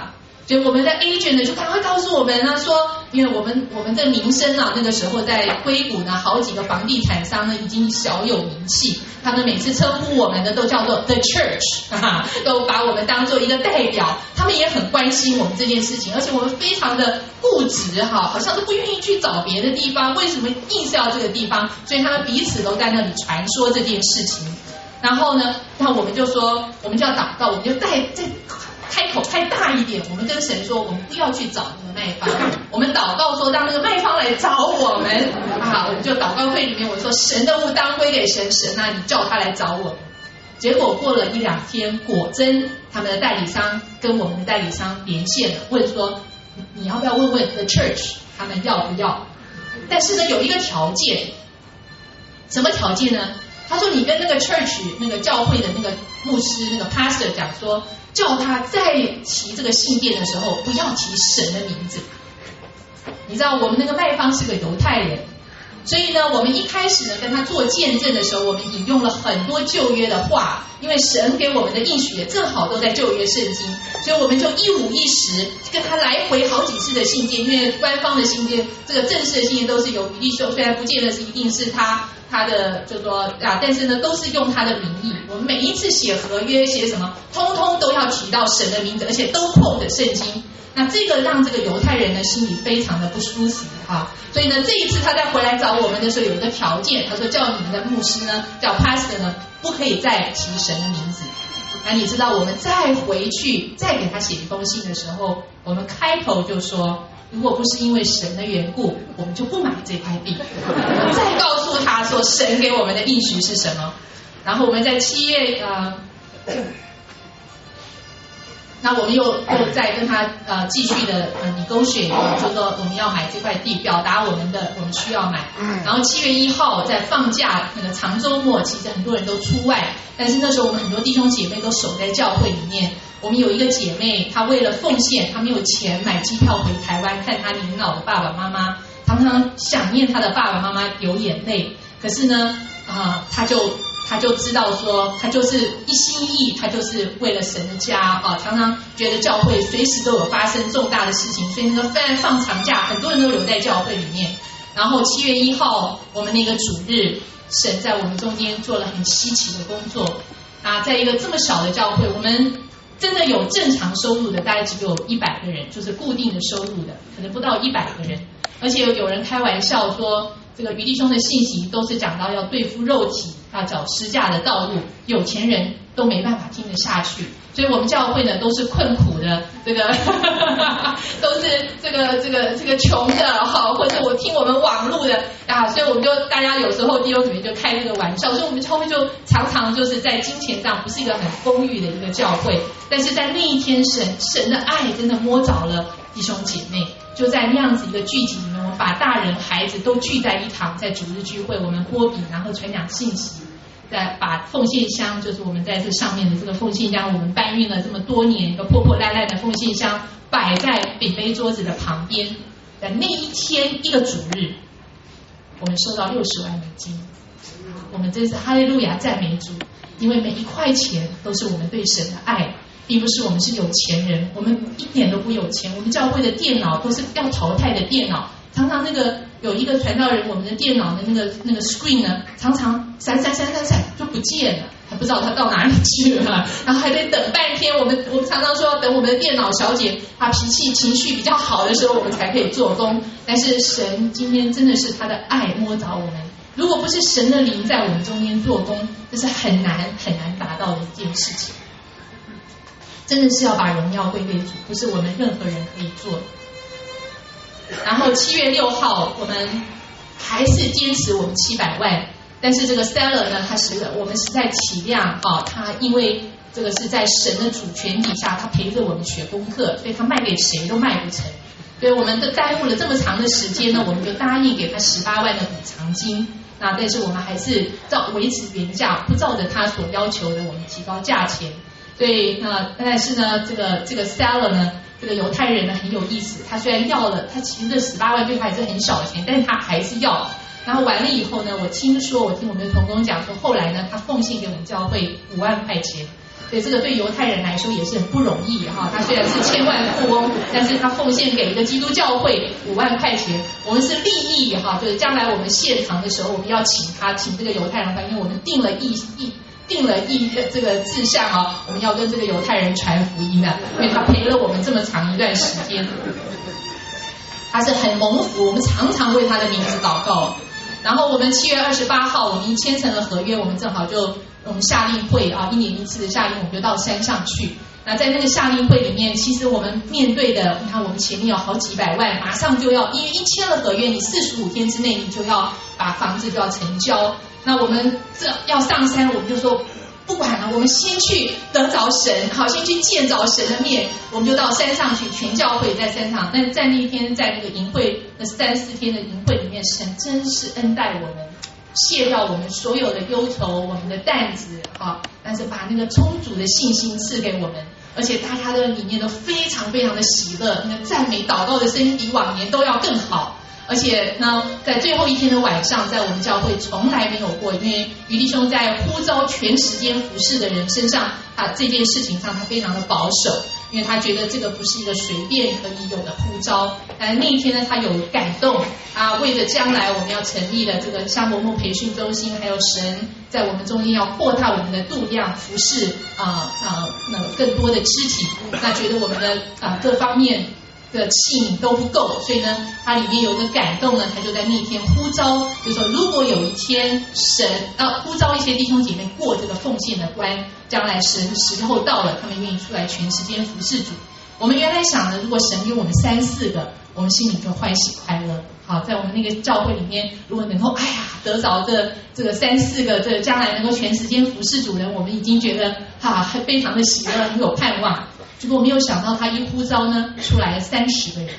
所以我们的 agent 呢就赶快告诉我们呢说，因为我们的名声啊，那个时候在硅谷呢，好几个房地产商呢已经小有名气，他们每次称呼我们的都叫做 The Church， 都把我们当做一个代表，他们也很关心我们这件事情，而且我们非常的固执哈，好像都不愿意去找别的地方，为什么硬是要这个地方？所以他们彼此都在那里传说这件事情。然后呢，那我们就说，我们就要祷告，我们就再开口开大一点，我们跟神说，我们不要去找那个卖方，我们祷告说，让那个卖方来找我们啊！我们就祷告会里面我说，神的物当归给神，神啊，你叫他来找我们。结果过了1-2天，果真他们的代理商跟我们的代理商连线了，问说你要不要问问 The Church 他们要不要？但是呢，有一个条件，什么条件呢？他说你跟那个 church 那个教会的那个牧师那个 pastor 讲说，叫他在提这个信件的时候不要提神的名字。你知道我们那个卖方是个犹太人，所以呢，我们一开始呢跟他做见证的时候，我们引用了很多旧约的话，因为神给我们的应许也正好都在旧约圣经，所以我们就一五一十跟他来回好几次的信件，因为官方的信件，这个正式的信件都是由余弟兄，虽然不见得是一定是他的就说啊，但是呢都是用他的名义。我们每一次写合约写什么，通通都要提到神的名字，而且都quote圣经。那这个让这个犹太人呢心里非常的不舒服啊，所以呢这一次他再回来找我们的时候有一个条件，他说叫你们的牧师呢，叫 pastor 呢不可以再提神的名字。那你知道我们再回去再给他写一封信的时候，我们开头就说，如果不是因为神的缘故，我们就不买这块地。再告诉他说神给我们的应许是什么。然后我们在7月那我们又再跟他继续的negotiate，就是说我们要买这块地，表达我们需要买。然后7月1号在放假那个长周末，其实很多人都出外，但是那时候我们很多弟兄姐妹都守在教会里面。我们有一个姐妹，她为了奉献，她没有钱买机票回台湾看她年老的爸爸妈妈，常常想念她的爸爸妈妈流眼泪。可是呢，她就知道说，他就是一心一意，他就是为了神的家啊，常常觉得教会随时都有发生重大的事情，所以那个放长假，很多人都留在教会里面。然后7月1号，我们那个主日，神在我们中间做了很稀奇的工作啊，在一个这么小的教会，我们真的有正常收入的，大概只有100个人，就是固定的收入的，可能不到100个人。而且有人开玩笑说，这个余弟兄的信息都是讲到要对付肉体，要走十架的道路，有钱人都没办法听得下去。所以我们教会呢都是困苦的，这个都是这个穷的哈，或者我听我们网路的啊，所以我们就大家有时候弟兄姊妹就开这个玩笑，所以我们教会就常常就是在金钱上不是一个很丰裕的一个教会，但是在那一天神的爱真的摸着了弟兄姐妹，就在那样子一个聚集里面，我们把大人孩子都聚在一堂，在主日聚会，我们拨笔然后传讲信息。再把奉献箱，就是我们在这上面的这个奉献箱，我们搬运了这么多年，一个破破烂烂的奉献箱摆在饼杯桌子的旁边。在那一天一个主日，我们收到60万美金，我们真是哈利路亚赞美主，因为每一块钱都是我们对神的爱，并不是我们是有钱人，我们一点都不有钱，我们教会的电脑都是要淘汰的电脑，常常那个有一个传道人，我们的电脑的那个 screen 呢，常常闪就不见了，还不知道他到哪里去了，然后还得等半天。我们常常说要等我们的电脑小姐她脾气情绪比较好的时候，我们才可以做工。但是神今天真的是他的爱摸着我们，如果不是神的灵在我们中间做工，这是很难达到的一件事情。真的是要把荣耀归给主，不是我们任何人可以做的。然后7月6号，我们还是坚持我们700万，但是这个 seller 呢，我们实在体谅啊，他因为这个是在神的主权底下，他陪着我们学功课，所以他卖给谁都卖不成，所以我们都耽误了这么长的时间呢，我们就答应给他18万的补偿金。那但是我们还是维持原价，不照着他所要求的，我们提高价钱。所以但是呢，这个 seller 呢，这个犹太人呢很有意思，他虽然要了，他其实这18万对他还是很少的钱，但是他还是要。然后完了以后呢，我听我们的同工讲说，后来呢，他奉献给我们教会5万块钱， 所以这个对犹太人来说也是很不容易哈。他虽然是千万富翁，但是他奉献给一个基督教会5万块钱。我们是利益哈，就是将来我们献堂的时候，我们要请这个犹太人，因为我们定了这个志向啊，我们要跟这个犹太人传福音的，因为他陪了我们这么长一段时间，他是很蒙福，我们常常为他的名字祷告。然后我们7月28号，我们已签成了合约，我们正好我们夏令会啊，1年1次的夏令，我们就到山上去。那在那个夏令会里面，其实我们面对的，你看我们前面有好几百万，马上就要，因为一签了合约，你45天之内你就要把房子就要成交。那我们这要上山，我们就说不管了，我们先去得着神，好，先去见着神的面，我们就到山上去，全教会在山上。但在那一天，在那个营会那3、4天的营会里面，神真是恩待我们，卸掉我们所有的忧愁，我们的担子啊，但是把那个充足的信心赐给我们，而且大家的里面都非常非常的喜乐，那个赞美祷告的声音比往年都要更好。而且呢，在最后一天的晚上，在我们教会从来没有过，因为于弟兄在呼召全时间服侍的人身上，这件事情上他非常的保守，因为他觉得这个不是一个随便可以有的呼召。但那一天呢，他有感动，为着将来我们要成立的这个香柏木培训中心，还有神在我们中间要扩大我们的度量，服侍更多的肢体，那觉得我们的各方面的器皿都不够，所以呢，它里面有个感动呢，他就在那一天呼召，就说如果有一天神呼召一些弟兄姐妹过这个奉献的关，将来时候到了，他们愿意出来全时间服侍主。我们原来想的，如果神给我们3、4个，我们心里就欢喜快乐。好，在我们那个教会里面，如果能够得着这个3、4个，这个将来能够全时间服侍主人，我们已经觉得非常的喜乐，很有盼望。结果没有想到，他一呼召呢，出来了30个人。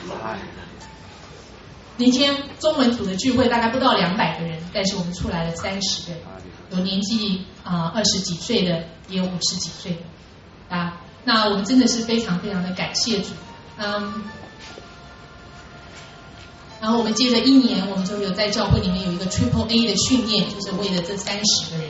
那天中文组的聚会大概不到200个人，但是我们出来了30个人，有年纪20几岁的，也有50几岁的啊。那我们真的是非常非常的感谢主，然后我们接着1年，我们就有在教会里面有一个 Triple A 的训练，就是为了这30个人。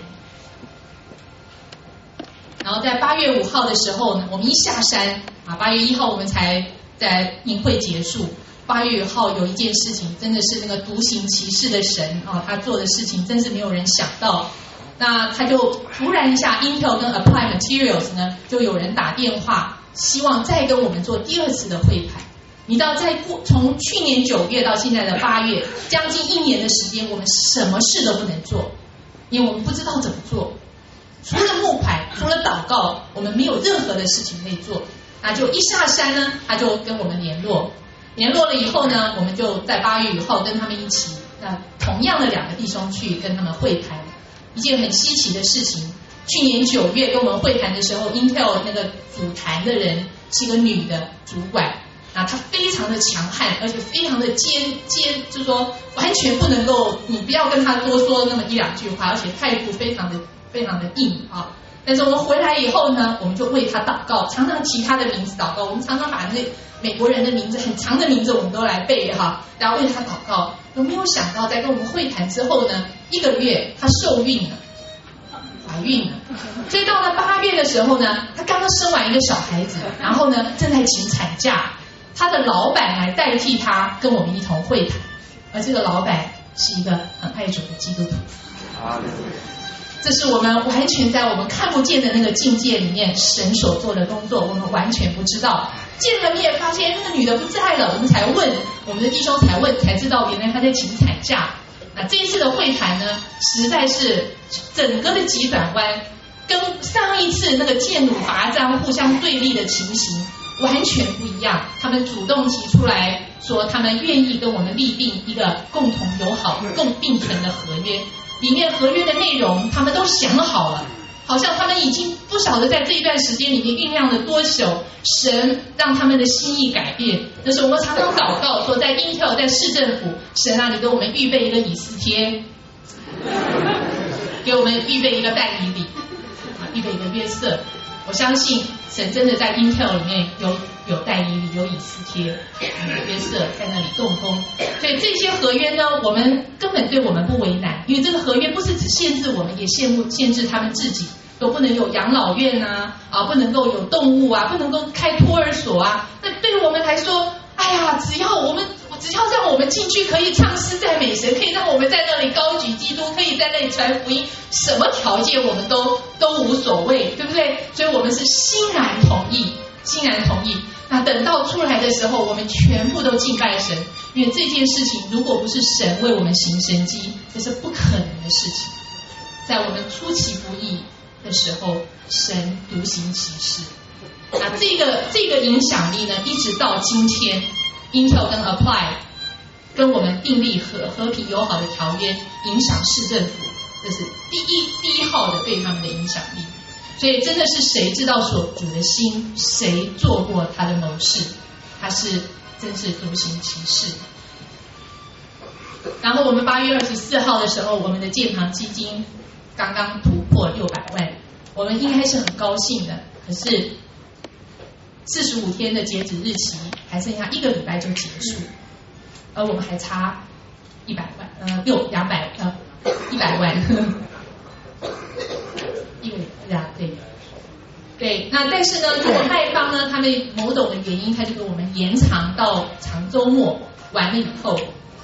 然后在8月5号的时候呢，我们一下山8月1号我们才在营会结束。8月5号有一件事情，真的是那个独行其事的神他做的事情真是没有人想到。那他就突然一下 Intel 跟 Applied Materials 呢，就有人打电话，希望再跟我们做第2次的会谈。你知道，从去年9月到现在的8月，将近1年的时间，我们什么事都不能做，因为我们不知道怎么做。除了木牌，除了祷告，我们没有任何的事情可以做。那就一下山呢，他就跟我们联络了以后呢，我们就在8月5号跟他们一起，同样的2个弟兄去跟他们会谈一件很稀奇的事情。去年9月跟我们会谈的时候 ，Intel 那个主谈的人是一个女的主管，她非常的强悍，而且非常的尖，就是说完全不能够，你不要跟她多说那么1、2句话，而且态度非常的硬啊。但是我们回来以后呢，我们就为他祷告，常常提他的名字祷告。我们常常把那美国人的名字很长的名字我们都来背然后为他祷告。有没有想到在跟我们会谈之后呢，1个月他受孕了，怀孕了。所以到了8月的时候呢，他刚刚生完一个小孩子，然后呢正在请产假，他的老板来代替他跟我们一同会谈，而这个老板是一个很爱主的基督徒。这是我们完全在我们看不见的那个境界里面，神所做的工作，我们完全不知道。见了面发现那个女的不在了，我们才问，我们的弟兄才知道原来她在请产假。那这一次的会谈呢，实在是整个的急转弯，跟上一次那个剑弩拔张互相对立的情形完全不一样。他们主动提出来说，他们愿意跟我们立定一个共同友好、共并存的合约。里面合约的内容他们都想好了，好像他们已经不晓得在这一段时间里面酝酿了多久，神让他们的心意改变。那是我们常常祷告说，在 Intel 在市政府，神你给我们预备一个以斯帖，给我们预备一个但以理，预备一个约瑟。我相信神真的在 Intel 里面有但以理，有以斯帖，有约瑟在那里动工。所以这些合约呢，我们根本对我们不为难，因为这个合约不是只限制我们，也限制他们自己， 都不能有养老院啊，不能够有动物啊，不能够开托儿所啊。那对于我们来说，哎呀，只要让我们进去可以唱诗赞美神，可以让我们在那里高举基督，可以在那里传福音，什么条件我们都无所谓，对不对？所以我们是欣然同意。那等到出来的时候，我们全部都敬拜神，因为这件事情如果不是神为我们行神迹，这是不可能的事情。在我们出其不意的时候，神独行其事。那这个影响力呢，一直到今天 ，Intel 跟 Applied 跟我们订立和平友好的条约，影响市政府，这是第一号的对他们的影响力。所以真的是谁知道所主的心，谁做过他的谋士，他是真是独行其事。然后我们8月24号的时候，我们的建堂基金刚刚突破600万，我们应该是很高兴的。可是45天的截止日期还剩下1个礼拜就结束，而我们还差100万，100万。对，那但是呢，如果卖方呢，他们某种的原因，他就给我们延长到长周末完了以后，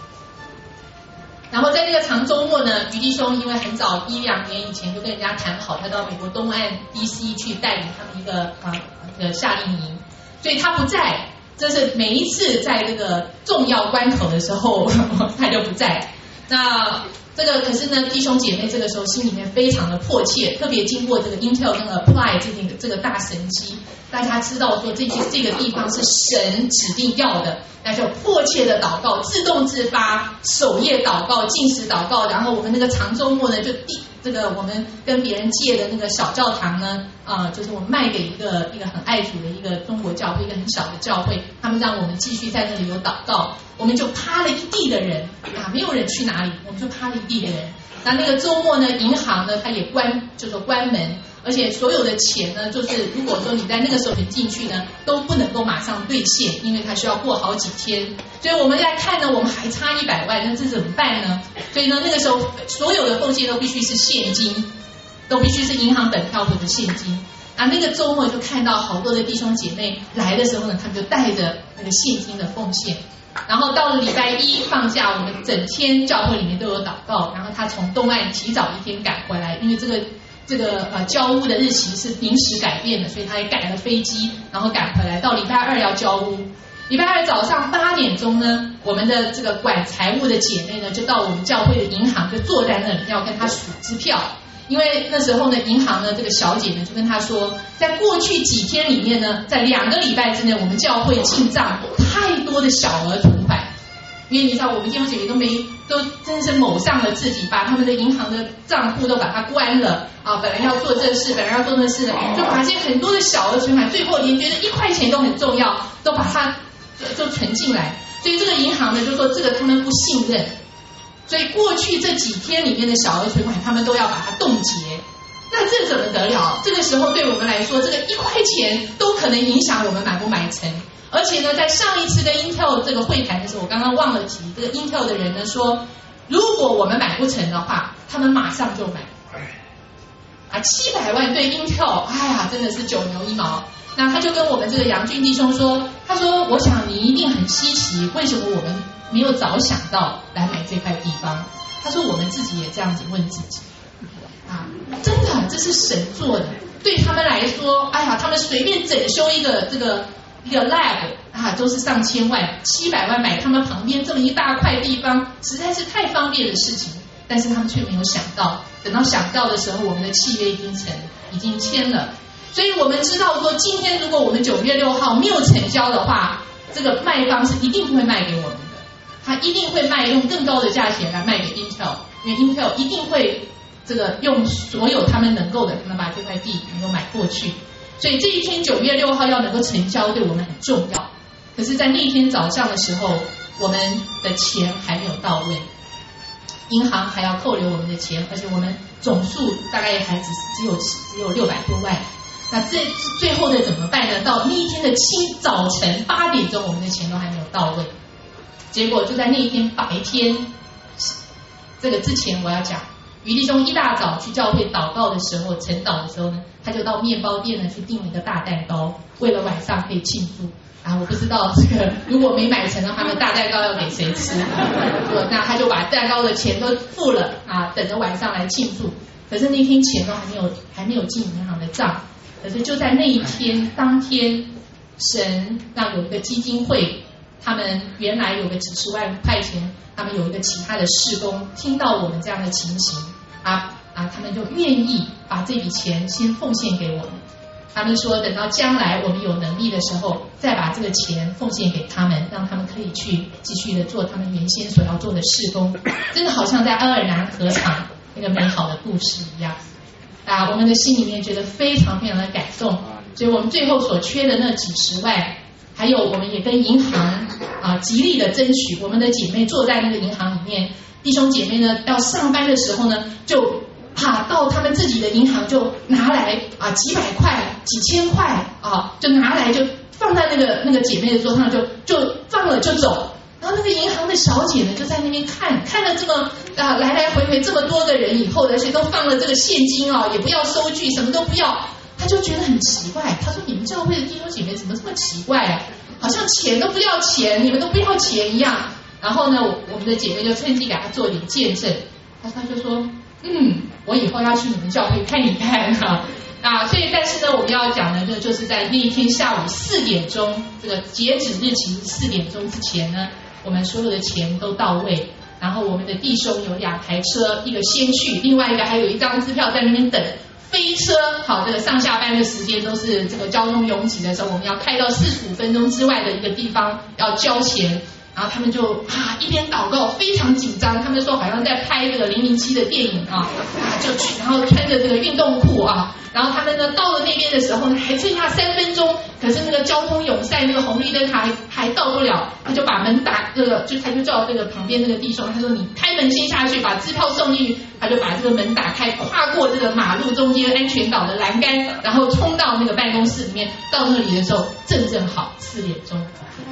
然后在那个长周末呢，于弟兄因为很早1-2年以前就跟人家谈好，他到美国东岸 DC 去带领他们一个夏令营，所以他不在，这是每一次在这个重要关口的时候他就不在。那这个可是呢，弟兄姐妹这个时候心里面非常的迫切，特别经过这个 Intel 跟 Apply 这个大神机，大家知道说这个地方是神指定要的，那就迫切的祷告，自动自发，守夜祷告，禁食祷告，然后我们那个长周末呢，就这个我们跟别人借的那个小教堂呢，就是我们卖给一个很爱主的一个中国教会，一个很小的教会，他们让我们继续在那里有祷告，我们就趴了一地的人没有人去哪里，我们就趴了一地的人。那个周末呢，银行呢它也就是关门，而且所有的钱呢，就是如果说你在那个时候进去呢，都不能够马上兑现，因为它需要过好几天。所以我们在看呢，我们还差100万，那这怎么办呢？所以呢，那个时候所有的奉献都必须是现金，都必须是银行本票或者现金。那个周末就看到好多的弟兄姐妹来的时候呢，他们就带着那个现金的奉献。然后到了礼拜1放假，我们整天教会里面都有祷告。然后他从东岸提早1天赶回来，因为这个交屋的日期是临时改变的，所以他也改了飞机，然后赶回来。到礼拜2要交屋，礼拜2早上8点钟呢，我们的这个管财务的姐妹呢，就到我们教会的银行，就坐在那里要跟他数支票。因为那时候呢，银行呢这个小姐呢就跟他说，在过去几天里面呢，在2个礼拜之内，我们教会进账太多的小额存款。因为你知道我们弟兄姐妹都真的是谋上了自己，把他们的银行的账户都把它关了本来要做这事，本来要做那事，就把这很多的小额存款，最后连觉得1块钱都很重要，都把它就存进来。所以这个银行呢就说这个他们不信任，所以过去这几天里面的小额存款，他们都要把它冻结。那这怎么得了？这个时候对我们来说，这个1块钱都可能影响我们买不买成。而且呢，在上一次跟 Intel 这个会谈的时候，我刚刚忘了提，这个 Intel 的人呢说，如果我们买不成的话，他们马上就买。700万对 Intel， 真的是九牛一毛。那他就跟我们这个杨俊弟兄说，他说，我想你一定很稀奇，为什么我们没有早想到来买这块地方？他说我们自己也这样子问自己真的这是神做的。对他们来说，他们随便整修一个 lab 都是上千万，700万买他们旁边这么一大块地方，实在是太方便的事情。但是他们却没有想到，等到想到的时候，我们的契约已经签了。所以我们知道说，今天如果我们9月6号没有成交的话，这个卖方是一定会卖给我们的，他一定会用更高的价钱来卖给 Intel， 因为 Intel 一定会用所有他们能够的，他们把这块地能够买过去。所以这一天9月6号要能够成交，对我们很重要。可是在那一天早上的时候，我们的钱还没有到位，银行还要扣留我们的钱，而且我们总数大概还只有600多万。那最后的怎么办呢？到那一天的早晨8点钟，我们的钱都还没有到位。结果就在那一天白天，这个之前我要讲， 于弟兄一大早去教会祷告的时候，晨祷的时候呢，他就到面包店呢去订了一个大蛋糕，为了晚上可以庆祝。我不知道这个如果没买成的话，那大蛋糕要给谁吃？那他就把蛋糕的钱都付了等着晚上来庆祝。可是那天钱都还没有进银行的账。可是就在那一天当天，神让有一个基金会，他们原来有个几十万块钱，他们有一个其他的事工，听到我们这样的情形他们就愿意把这笔钱先奉献给我们。他们说等到将来我们有能力的时候，再把这个钱奉献给他们，让他们可以去继续的做他们原先所要做的事工。真的好像在爱尔兰合场那个美好的故事一样我们的心里面觉得非常非常的感动。所以我们最后所缺的那几十万，还有我们也跟银行极力的争取，我们的姐妹坐在那个银行里面，弟兄姐妹呢要上班的时候呢，就到他们自己的银行就拿来几百块几千块就拿来就放在那个姐妹的桌上，就放了就走。然后那个银行的小姐呢就在那边看了这么来来回回这么多个人以后，而且都放了这个现金也不要收据，什么都不要，她就觉得很奇怪。她说你们教会的弟兄姐妹怎么这么奇怪好像钱都不要钱，你们都不要钱一样。然后呢我们的姐妹就趁机给她做点见证，她就说我以后要去你们教会看一看所以但是呢我们要讲的就是在那一天下午4点钟，这个截止日期4点钟之前呢，我们所有的钱都到位。然后我们的弟兄有2台车，一个先去，另外一个还有一张支票在那边等飞车。这个上下班的时间都是这个交通拥挤的时候，我们要开到45分钟之外的一个地方要交钱。然后他们就一边祷告，非常紧张。他们说好像在拍这个007的电影就去，然后穿着这个运动裤然后他们呢到了那边的时候呢，还剩下3分钟，可是那个交通涌塞，那个红绿灯还到不了，他就把门打他就叫这个旁边那个弟兄，他说你开门先下去，把支票送进去。他就把这个门打开，跨过这个马路中间安全岛的栏杆，然后冲到那个办公室里面。到那里的时候正好4点钟。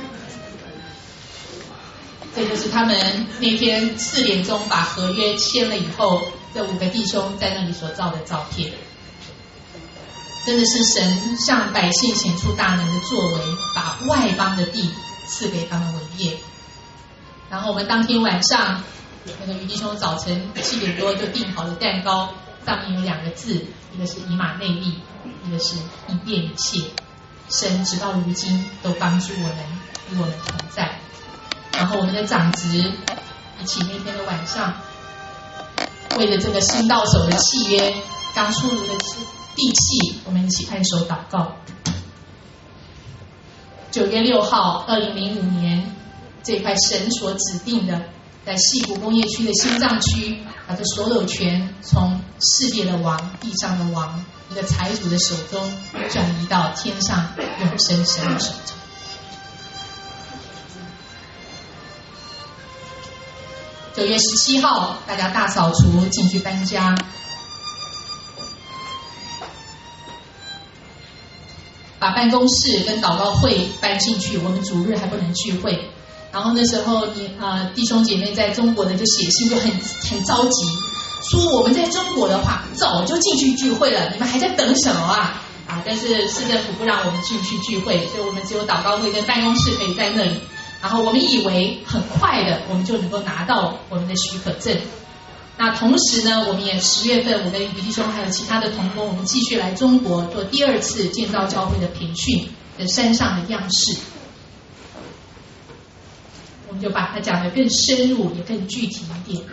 这就是他们那天4点钟把合约签了以后，这5个弟兄在那里所照的照片。真的是神向百姓显出大能的作为，把外邦的地赐给他们为业。然后我们当天晚上，那个于弟兄早晨7点多就订好了蛋糕，上面有2个字，一个是以马内利，一个是以便以谢。神直到如今都帮助我们，与我们同在。然后我们的长职一起那天的晚上，为了这个新到手的契约刚出炉的地契，我们一起按手祷告。9月6号2005年，这块神所指定的在矽谷工业区的心脏区，把这所有权从世界的王、地上的王一个财主的手中转移到天上永生神的手中。9月17号，大家大扫除，进去搬家。把办公室跟祷告会搬进去，我们主日还不能聚会。然后那时候弟兄姐妹在中国的就写信，就很着急，说我们在中国的话早就进去聚会了，你们还在等什么但是市政府不让我们进去聚会，所以我们只有祷告会跟办公室可以在那里。然后我们以为很快的我们就能够拿到我们的许可证。那同时呢，我们也10月份我跟于弟兄还有其他的同工，我们继续来中国做第2次建造教会的培训的山上的样式。我们就把它讲得更深入也更具体一点。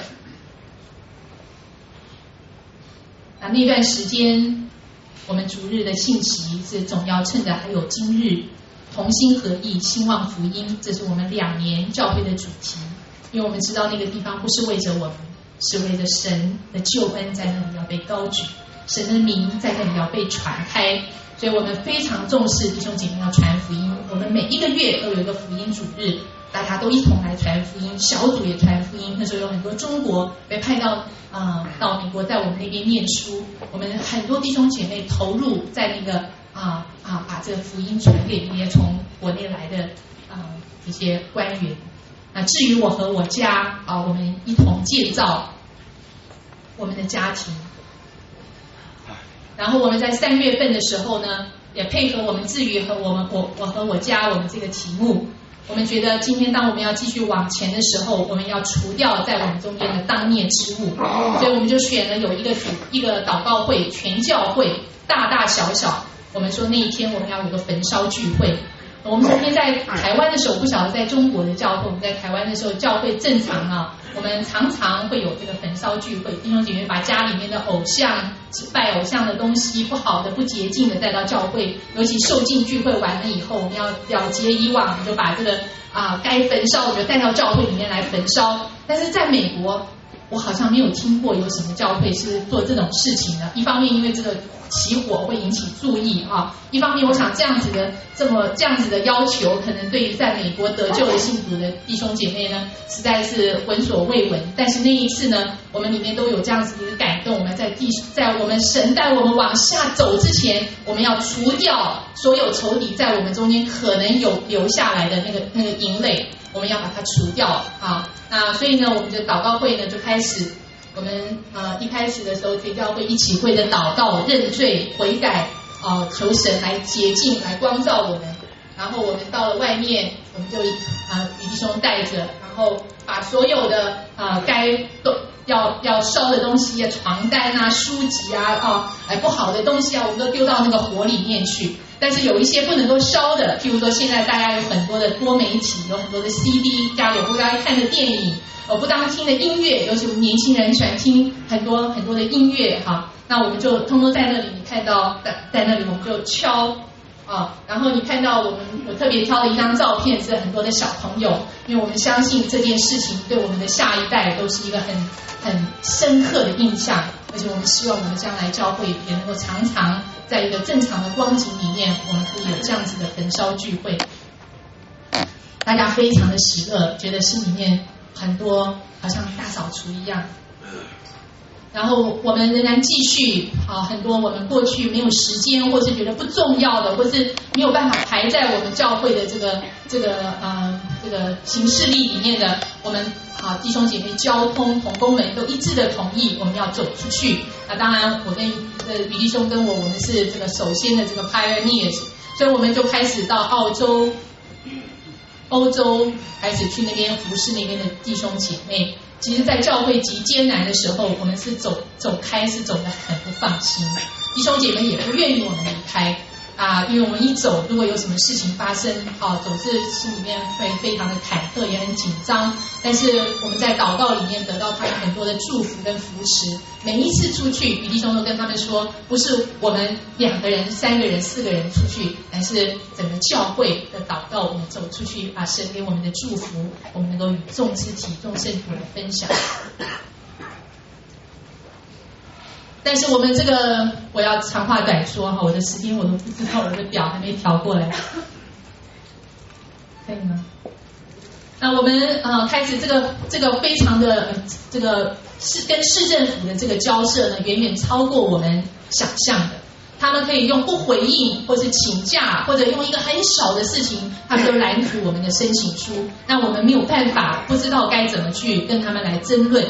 那段时间我们主日的信息是总要趁着还有今日，同心合意兴旺福音，这是我们2年教会的主题。因为我们知道那个地方不是为着我们，是为着神的救恩在那里要被高举，神的名在那里要被传开。所以我们非常重视弟兄姐妹要传福音，我们每一个月都有一个福音主日，大家都一同来传福音，小组也传福音。那时候有很多中国被派到美国，在我们那边念书，我们很多弟兄姐妹投入在那个把这个福音传给那些从国内来的一些官员。那至于我和我家我们一同建造我们的家庭。然后我们在3月份的时候呢，也配合我们志宇和我和我家我们这个题目，我们觉得今天当我们要继续往前的时候，我们要除掉在我们中间的当灭之物，所以我们就选了有一个祷告会，全教会大大小小，我们说那一天我们要有个焚烧聚会。我们昨天在台湾的时候，不晓得在中国的教会，我们在台湾的时候教会正常啊，我们常常会有这个焚烧聚会，弟兄姐妹把家里面的偶像、拜偶像的东西、不好的、不洁净的带到教会，尤其受尽聚会完了以后，我们要了结以往，我们就把这个该焚烧我就带到教会里面来焚烧。但是在美国，我好像没有听过有什么教会是做这种事情的。一方面因为这个起火会引起注意一方面我想这样子的要求，可能对于在美国得救的信徒的弟兄姐妹呢，实在是闻所未闻。但是那一次呢，我们里面都有这样子的一个感动，我们在我们神带我们往下走之前，我们要除掉所有仇敌在我们中间可能有留下来的那个营垒，我们要把它除掉那所以呢，我们的祷告会呢就开始。我们一开始的时候，全教会一起会的祷告、认罪、悔改求神来洁净、来光照我们。然后我们到了外面，我们就与弟兄带着，然后把所有的该都要烧的东西床单书籍不好的东西我们都丢到那个火里面去。但是有一些不能够烧的，譬如说现在大家有很多的多媒体，有很多的 CD， 家里有不该看的电影，不当听的音乐，尤其我们年轻人喜欢听很多很多的音乐那我们就通通在那里，你看到在那里我们就敲然后你看到我特别挑了一张照片，是很多的小朋友，因为我们相信这件事情对我们的下一代都是一个很深刻的印象，而且我们希望我们将来教会也能够常常在一个正常的光景里面，我们可以有这样子的焚烧聚会，大家非常的喜乐，觉得心里面很多好像大扫除一样。然后我们仍然继续很多我们过去没有时间，或是觉得不重要的，或是没有办法排在我们教会的这个行事历里面的，我们弟兄姐妹交通同工们都一致的同意，我们要走出去。当然我跟于弟兄跟我们是这个首先的这个 pioneers， 所以我们就开始到欧洲开始去那边服侍那边的弟兄姐妹。其实在教会极艰难的时候，我们是走开，是走得很不放心，弟兄姐妹也不愿意我们离开因为我们一走，如果有什么事情发生总是心里面会非常的忐忑，也很紧张。但是我们在祷告里面得到他们很多的祝福跟扶持。每一次出去，于弟兄都跟他们说，不是我们2个人、3个人、4个人出去，而是整个教会的祷告，我们走出去，把神给我们的祝福，我们能够与众肢体、众圣徒来分享。但是我们这个，我要长话短说我的时间我都不知道，我的表还没调过来，可以吗？那我们开始这个非常的这个跟市政府的这个交涉呢，远远超过我们想象的。他们可以用不回应，或是请假，或者用一个很小的事情，他们就拦阻我们的申请书。那我们没有办法，不知道该怎么去跟他们来争论。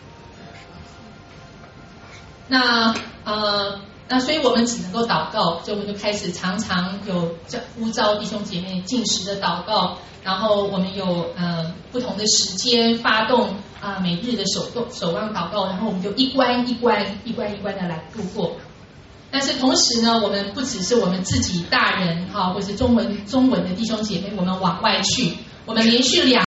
那所以我们只能够祷告，所以我们就开始常常有呼召弟兄姐妹禁食的祷告，然后我们有不同的时间发动每日的守望祷告，然后我们就一关一关的来度过。但是同时呢，我们不只是我们自己大人或是中文的弟兄姐妹，我们往外去，我们连续2